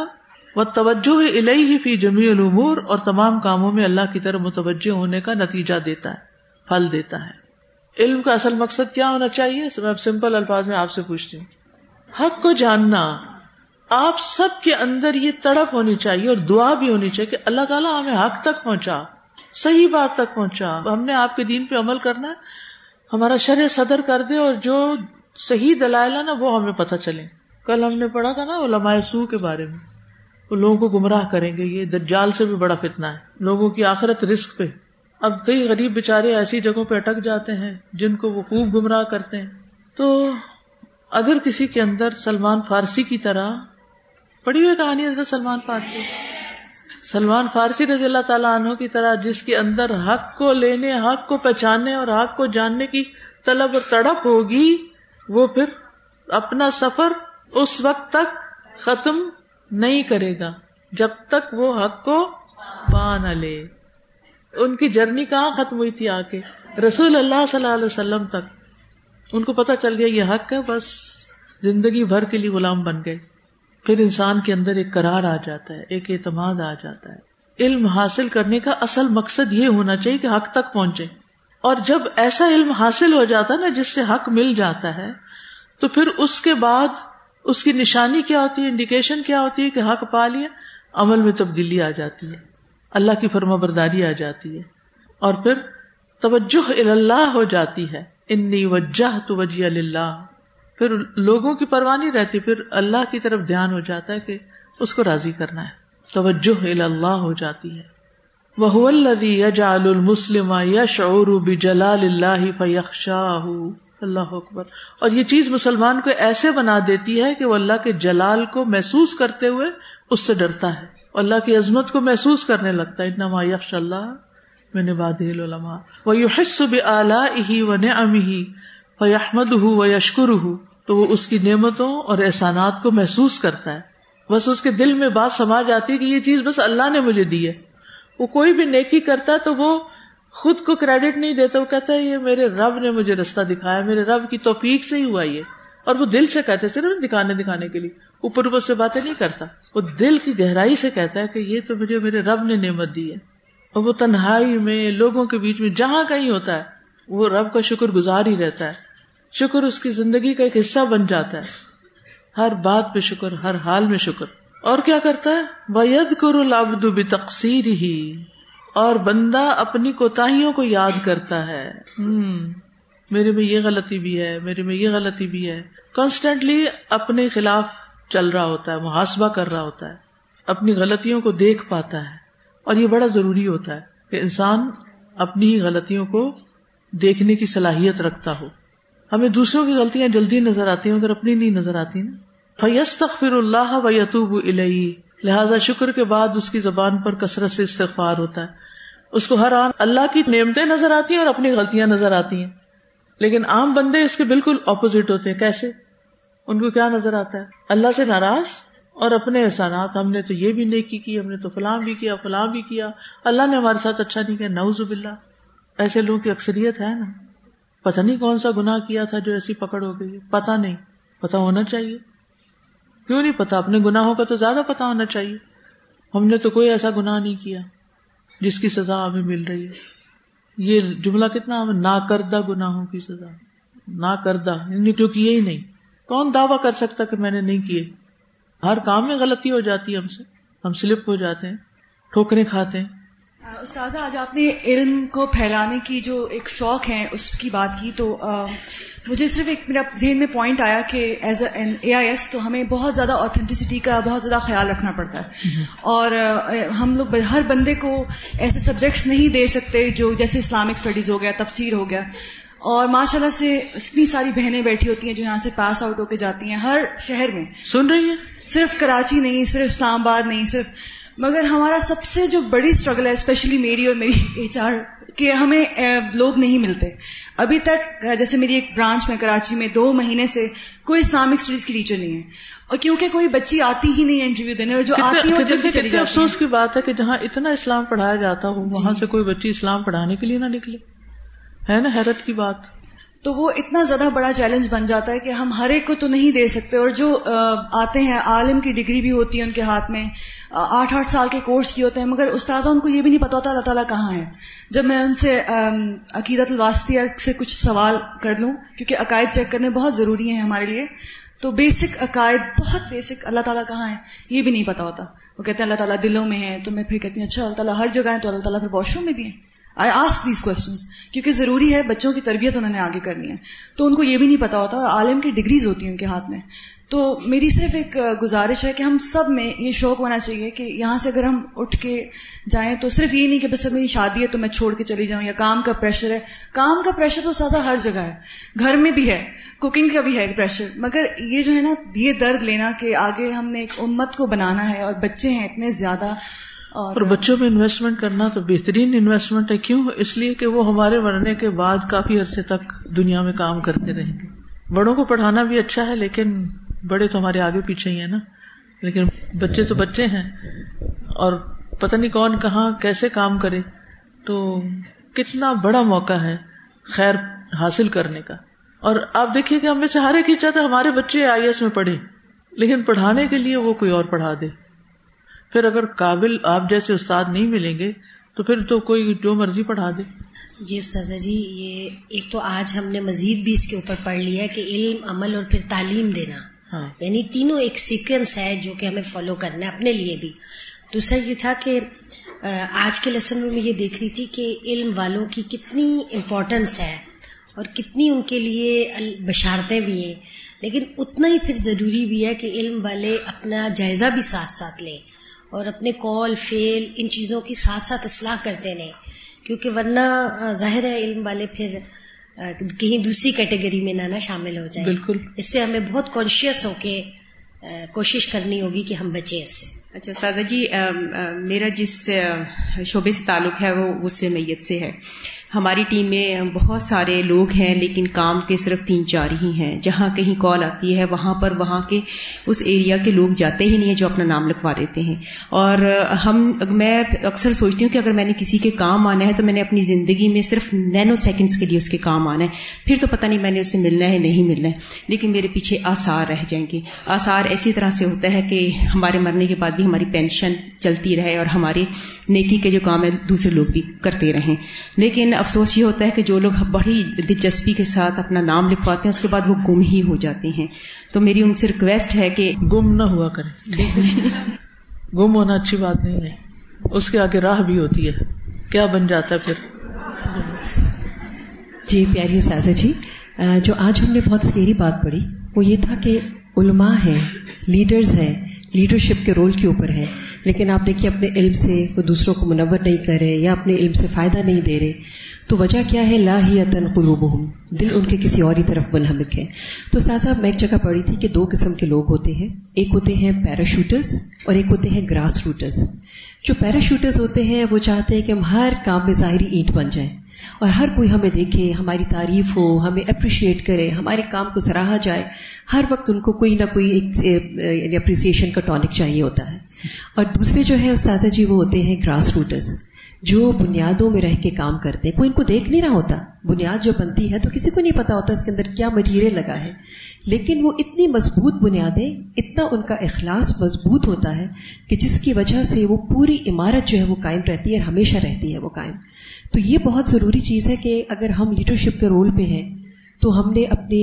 والتوجہ الیہ فی جمیع الامور، اور تمام کاموں میں اللہ کی طرف متوجہ ہونے کا نتیجہ دیتا ہے، پھل دیتا ہے. علم کا اصل مقصد کیا ہونا چاہیے؟ میں سمپل الفاظ میں آپ سے پوچھتی ہوں. حق کو جاننا. آپ سب کے اندر یہ تڑپ ہونی چاہیے اور دعا بھی ہونی چاہیے کہ اللہ تعالیٰ ہمیں حق تک پہنچا، صحیح بات تک پہنچا. ہم نے آپ کے دین پہ عمل کرنا ہے، ہمارا شرع صدر کر دے، اور جو صحیح دلائل ہے نا وہ ہمیں پتہ چلے. کل ہم نے پڑھا تھا نا علماء سوء کے بارے میں، وہ لوگوں کو گمراہ کریں گے. یہ دجال سے بھی بڑا فتنہ ہے، لوگوں کی آخرت رزق پہ. اب کئی غریب بیچارے ایسی جگہوں پہ اٹک جاتے ہیں جن کو وہ خوب گمراہ کرتے ہیں. تو اگر کسی کے اندر سلمان فارسی کی طرح، پڑھی ہوئی کہانی حضرت سلمان فارسی سلمان فارسی رضی اللہ تعالیٰ عنہ کی طرح، جس کے اندر حق کو لینے، حق کو پہچاننے اور حق کو جاننے کی طلب اور تڑپ ہوگی، وہ پھر اپنا سفر اس وقت تک ختم نہیں کرے گا جب تک وہ حق کو پا نہ لے. ان کی جرنی کہاں ختم ہوئی تھی؟ آ کے رسول اللہ صلی اللہ علیہ وسلم تک. ان کو پتا چل گیا یہ حق ہے، بس زندگی بھر کے لیے غلام بن گئے. پھر انسان کے اندر ایک قرار آ جاتا ہے، ایک اعتماد آ جاتا ہے. علم حاصل کرنے کا اصل مقصد یہ ہونا چاہیے کہ حق تک پہنچے. اور جب ایسا علم حاصل ہو جاتا ہے نا جس سے حق مل جاتا ہے، تو پھر اس کے بعد اس کی نشانی کیا ہوتی ہے، انڈیکیشن کیا ہوتی ہے کہ حق پا لیا؟ عمل میں تبدیلی آ جاتی ہے، اللہ کی فرما برداری آ جاتی ہے، اور پھر توجہ اللہ ہو جاتی ہے. انی وجہت وجہی للہ. پھر لوگوں کی پرواہ نہیں رہتی، پھر اللہ کی طرف دھیان ہو جاتا ہے کہ اس کو راضی کرنا ہے. توجہ اللہ ہو جاتی ہے. وَهُوَ الَّذِي يَجْعَلُ الْمُسْلِمَ يَشْعُرُ بِجَلَالِ اللَّهِ فَيَخْشَاهُ. اللہ اکبر. اور یہ چیز مسلمان کو ایسے بنا دیتی ہے کہ وہ اللہ کے جلال کو محسوس کرتے ہوئے اس سے ڈرتا ہے، اللہ کی عظمت کو محسوس کرنے لگتا ہے. انما یخشی اللہ من عباده العلماء ویحس بآلائه ونعمه فیحمده ویشکره. تو وہ اس کی نعمتوں اور احسانات کو محسوس کرتا ہے. بس اس کے دل میں بات سما جاتی ہے کہ یہ چیز بس اللہ نے مجھے دی ہے. وہ کوئی بھی نیکی کرتا ہے تو وہ خود کو کریڈٹ نہیں دیتا، وہ کہتا ہے یہ میرے رب نے مجھے رستہ دکھایا، میرے رب کی توفیق سے ہی ہوا یہ. اور وہ دل سے کہتے، صرف دکھانے دکھانے کے لیے اوپر اوپر سے باتیں نہیں کرتا. وہ دل کی گہرائی سے کہتا ہے کہ یہ تو مجھے میرے رب نے نعمت دی ہے. اور وہ تنہائی میں، لوگوں کے بیچ میں، جہاں کہیں ہوتا ہے وہ رب کا شکر گزار ہی رہتا ہے. شکر اس کی زندگی کا ایک حصہ بن جاتا ہے. ہر بات پہ شکر، ہر حال میں شکر. اور کیا کرتا ہے؟ وَيَذْكُرُ الْعَبْدُ بِتَقْصِيرِهِ. اور بندہ اپنی کوتاہیوں کو یاد کرتا ہے. ہم میرے میں یہ غلطی بھی ہے، میرے میں یہ غلطی بھی ہے. کانسٹینٹلی اپنے خلاف چل رہا ہوتا ہے، محاسبہ کر رہا ہوتا ہے، اپنی غلطیوں کو دیکھ پاتا ہے. اور یہ بڑا ضروری ہوتا ہے کہ انسان اپنی غلطیوں کو دیکھنے کی صلاحیت رکھتا ہو. ہمیں دوسروں کی غلطیاں جلدی نظر آتی ہیں، اگر اپنی نہیں نظر آتی نا. فَيَسْتَغْفِرُ اللَّهَ وَيَتُوبُ إِلَيْهِ. لہٰذا شکر کے بعد اس کی زبان پر کثرت سے استغفار ہوتا ہے. اس کو ہر آن اللہ کی نعمتیں نظر آتی ہیں اور اپنی غلطیاں نظر آتی ہیں. لیکن عام بندے اس کے بالکل اپوزٹ ہوتے ہیں. کیسے؟ ان کو کیا نظر آتا ہے؟ اللہ سے ناراض اور اپنے احسانات. ہم نے تو یہ بھی نیکی کی، ہم نے تو فلاں بھی کیا، فلاں بھی کیا، اللہ نے ہمارے ساتھ اچھا نہیں کیا. نعوذ باللہ. ایسے لوگوں کی اکثریت ہے نا. پتہ نہیں کون سا گناہ کیا تھا جو ایسی پکڑ ہو گئی. پتہ نہیں. پتہ ہونا چاہیے. کیوں نہیں پتا؟ اپنے گناہوں کا تو زیادہ پتہ ہونا چاہیے. ہم نے تو کوئی ایسا گناہ نہیں کیا جس کی سزا ہمیں مل رہی ہے. یہ جملہ کتنا ہمیں ناکردہ گناہوں کی سزا. ناکردہ یعنی جو کیے ہی نہیں. کون دعویٰ کر سکتا کہ میں نے نہیں کیے؟ ہر کام میں غلطی ہو جاتی ہے ہم سے، ہم سلپ ہو جاتے ہیں، ٹھوکریں کھاتے ہیں. استاذہ آج آپ نے علم کو پھیلانے کی جو ایک شوق ہے اس کی بات کی، تو آ, مجھے صرف ایک میرا ذہن میں پوائنٹ آیا کہ as an A I S تو ہمیں بہت زیادہ آتھینٹسٹی کا بہت زیادہ خیال رکھنا پڑتا ہے. اور آ, ہم لوگ ہر بندے کو ایسے سبجیکٹس نہیں دے سکتے جو جیسے اسلامک اسٹڈیز ہو گیا، تفسیر ہو گیا. اور ماشاء اللہ سے اتنی ساری بہنیں بیٹھی ہوتی ہیں جو یہاں سے پاس آؤٹ ہو کے جاتی ہیں ہر شہر میں. سن رہی ہیں؟ صرف کراچی نہیں، صرف اسلام آباد نہیں، صرف. مگر ہمارا سب سے جو بڑی اسٹرگل ہے اسپیشلی میری اور میری ایچ آر کہ ہمیں لوگ نہیں ملتے ابھی تک. جیسے میری ایک برانچ میں کراچی میں دو مہینے سے کوئی اسلامک اسٹڈیز کی ٹیچر نہیں ہے، اور کیونکہ کوئی بچی آتی ہی نہیں ہے انٹرویو دینے، اور جو آتی ہے وہ جلدی چلی جاتی ہے. افسوس کی بات ہے کہ جہاں اتنا اسلام پڑھایا جاتا ہو وہاں سے کوئی بچی اسلام پڑھانے کے لیے نہ نکلے. ہے نا حیرت کی بات. تو وہ اتنا زیادہ بڑا چیلنج بن جاتا ہے کہ ہم ہر ایک کو تو نہیں دے سکتے. اور جو آتے ہیں عالم کی ڈگری بھی ہوتی ہے ان کے ہاتھ میں, آٹھ آٹھ سال کے کورس کیے ہوتے ہیں, مگر استاذہ ان کو یہ بھی نہیں پتا ہوتا اللہ تعالیٰ کہاں ہے. جب میں ان سے عقیدۃ الواسطیہ سے کچھ سوال کر لوں, کیونکہ عقائد چیک کرنے بہت ضروری ہیں ہمارے لیے, تو بیسک عقائد بہت بیسک, اللہ تعالیٰ کہاں ہے یہ بھی نہیں پتا ہوتا. وہ کہتے ہیں اللہ تعالیٰ دلوں میں ہے, تو میں پھر کہتی ہوں اچھا اللہ تعالیٰ ہر جگہ ہے, تو اللہ تعالیٰ پھر واش روم میں بھی ہے. آئی آسک دیز کوسچنس کیونکہ ضروری ہے, بچوں کی تربیت انہوں نے آگے کرنی ہے, تو ان کو یہ بھی نہیں پتا ہوتا. عالم کی ڈگریز ہوتی ہیں ان کے ہاتھ میں. تو میری صرف ایک گزارش ہے کہ ہم سب میں یہ شوق ہونا چاہیے کہ یہاں سے اگر ہم اٹھ کے جائیں تو صرف یہ نہیں کہ بس میری شادی ہے تو میں چھوڑ کے چلی جاؤں, یا کام کا پریشر ہے. کام کا پریشر تو سادہ ہر جگہ ہے, گھر میں بھی ہے, کوکنگ کا بھی ہے پریشر, مگر یہ جو ہے نا یہ درد لینا کہ آگے ہم نے ایک امت کو بنانا ہے اور بچے ہیں اتنے زیادہ, اور, اور بچوں میں انویسٹمنٹ کرنا تو بہترین انویسٹمنٹ ہے. کیوں؟ اس لیے کہ وہ ہمارے مرنے کے بعد کافی عرصے تک دنیا میں کام کرتے رہیں گے. بڑوں کو پڑھانا بھی اچھا ہے, لیکن بڑے تو ہمارے آگے پیچھے ہی ہیں نا, لیکن بچے تو بچے ہیں, اور پتہ نہیں کون کہاں کیسے کام کرے. تو کتنا بڑا موقع ہے خیر حاصل کرنے کا. اور آپ دیکھیے کہ ہم میں سے ہر ایک ہی چاہتا ہے ہمارے بچے آئی ایس میں پڑھیں, لیکن پڑھانے کے لیے وہ کوئی اور پڑھا دے. پھر اگر قابل آپ جیسے استاد نہیں ملیں گے تو پھر تو کوئی جو مرضی پڑھا دے. جی استاذہ جی, یہ ایک تو آج ہم نے مزید بھی اس کے اوپر پڑھ لیا کہ علم, عمل اور پھر تعلیم دینا, ہاں. یعنی تینوں ایک سیکوینس ہے جو کہ ہمیں فالو کرنا ہے اپنے لیے بھی. دوسرا یہ تھا کہ آج کے لیسن میں میں یہ دیکھ رہی تھی کہ علم والوں کی کتنی امپورٹنس ہے اور کتنی ان کے لیے بشارتیں بھی ہیں, لیکن اتنا ہی پھر ضروری بھی ہے کہ علم والے اپنا جائزہ بھی ساتھ ساتھ لیں اور اپنے قول فعل ان چیزوں کی ساتھ ساتھ اصلاح کرتے رہیں, کیونکہ ورنہ ظاہر ہے علم والے پھر کہیں دوسری کیٹیگری میں نہ نہ شامل ہو جائیں. بالکل, اس سے ہمیں بہت کانشیس ہو کے کوشش کرنی ہوگی کہ ہم بچیں اس سے. اچھا استاذہ جی, میرا جس شعبے سے تعلق ہے وہ غسل میت سے ہے. ہماری ٹیم میں بہت سارے لوگ ہیں, لیکن کام کے صرف تین چار ہی ہیں. جہاں کہیں کال آتی ہے وہاں پر وہاں کے اس ایریا کے لوگ جاتے ہی نہیں ہیں جو اپنا نام لکھوا دیتے ہیں. اور ہم میں اکثر سوچتی ہوں کہ اگر میں نے کسی کے کام آنا ہے تو میں نے اپنی زندگی میں صرف نینو سیکنڈز کے لیے اس کے کام آنا ہے, پھر تو پتہ نہیں میں نے اسے ملنا ہے نہیں ملنا ہے, لیکن میرے پیچھے آثار رہ جائیں گے. آثار ایسی طرح سے ہوتا ہے کہ ہمارے مرنے کے بعد بھی ہماری پینشن چلتی رہے اور ہماری نیکی کے جو کام ہے دوسرے لوگ بھی کرتے رہیں. لیکن افسوس یہ ہوتا ہے کہ جو لوگ بڑی دلچسپی کے ساتھ اپنا نام لکھواتے ہیں اس کے بعد وہ گم ہی ہو جاتے ہیں. تو میری ان سے ریکویسٹ ہے کہ گم نہ ہوا کریں. گم ہونا اچھی بات نہیں ہے, اس کے آگے راہ بھی ہوتی ہے, کیا بن جاتا ہے پھر. جی پیاری استاذہ جی, جو آج ہم نے بہت سکیری بات پڑھی وہ یہ تھا کہ علماء ہیں, لیڈرز ہیں, لیڈرشپ کے رول کے اوپر ہے, لیکن آپ دیکھیے اپنے علم سے وہ دوسروں کو منور نہیں کر رہے یا اپنے علم سے فائدہ نہیں دے رہے. تو وجہ کیا ہے؟ لاہیۃ قلوبہم, دل ان کے کسی اور ہی طرف منہمک ہے. تو ساتھ ساتھ میں ایک جگہ پڑھی تھی کہ دو قسم کے لوگ ہوتے ہیں, ایک ہوتے ہیں پیراشوٹرز اور ایک ہوتے ہیں گراس روٹرز. جو پیراشوٹرز ہوتے ہیں وہ چاہتے ہیں کہ ہم ہر کام میں ظاہری اینٹ بن جائیں اور ہر کوئی ہمیں دیکھے, ہماری تعریف ہو, ہمیں اپریشیٹ کرے, ہمارے کام کو سراہا جائے. ہر وقت ان کو کوئی نہ کوئی ایک یعنی اپریسیشن کا ٹونک چاہیے ہوتا ہے. اور دوسرے جو ہے استاذہ جی وہ ہوتے ہیں گراس روٹرز, جو بنیادوں میں رہ کے کام کرتے ہیں. کوئی ان کو دیکھ نہیں رہا ہوتا, بنیاد جو بنتی ہے تو کسی کو نہیں پتا ہوتا اس کے اندر کیا مٹیریل لگا ہے, لیکن وہ اتنی مضبوط بنیادیں, اتنا ان کا اخلاص مضبوط ہوتا ہے کہ جس کی وجہ سے وہ پوری عمارت جو ہے وہ قائم رہتی ہے اور ہمیشہ رہتی ہے وہ قائم. تو یہ بہت ضروری چیز ہے کہ اگر ہم لیڈرشپ کے رول پہ ہیں تو ہم نے اپنے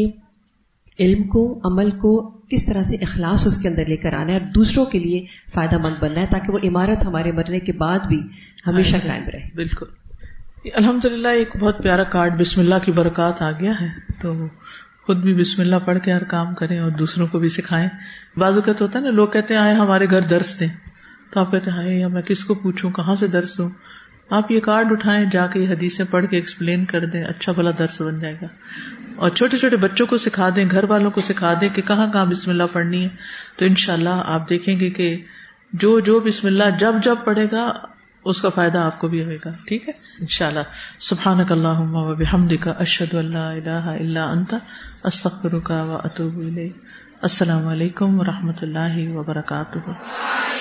علم کو, عمل کو کس طرح سے اخلاص اس کے اندر لے کر آنا ہے اور دوسروں کے لیے فائدہ مند بننا ہے تاکہ وہ عمارت ہمارے مرنے کے بعد بھی ہمیشہ قائم رہے. بالکل. الحمدللہ ایک بہت پیارا کارڈ بسم اللہ کی برکات آ گیا ہے, تو خود بھی بسم اللہ پڑھ کے ہر کام کریں اور دوسروں کو بھی سکھائیں. بعض اوقات ہوتا ہے نا, لوگ کہتے ہیں آئے ہمارے گھر درس دیں, تو آپ کہتے ہیں ہائے یا میں کس کو پوچھوں, کہاں سے درس دوں. آپ یہ کارڈ اٹھائیں, جا کے یہ حدیثیں پڑھ کے ایکسپلین کر دیں, اچھا بھلا درس بن جائے گا. اور چھوٹے چھوٹے بچوں کو سکھا دیں, گھر والوں کو سکھا دیں کہ کہاں کہاں بسم اللہ پڑھنی ہے. تو انشاءاللہ آپ دیکھیں گے کہ جو جو بسم اللہ جب جب پڑھے گا اس کا فائدہ آپ کو بھی ہوئے گا. ٹھیک ہے انشاءاللہ. سبحانک اللہم و بحمدک, اشہد ان لا الہ الا انت, استغفرک و اتوب الیک. السلام علیکم و رحمۃ اللہ وبرکاتہ.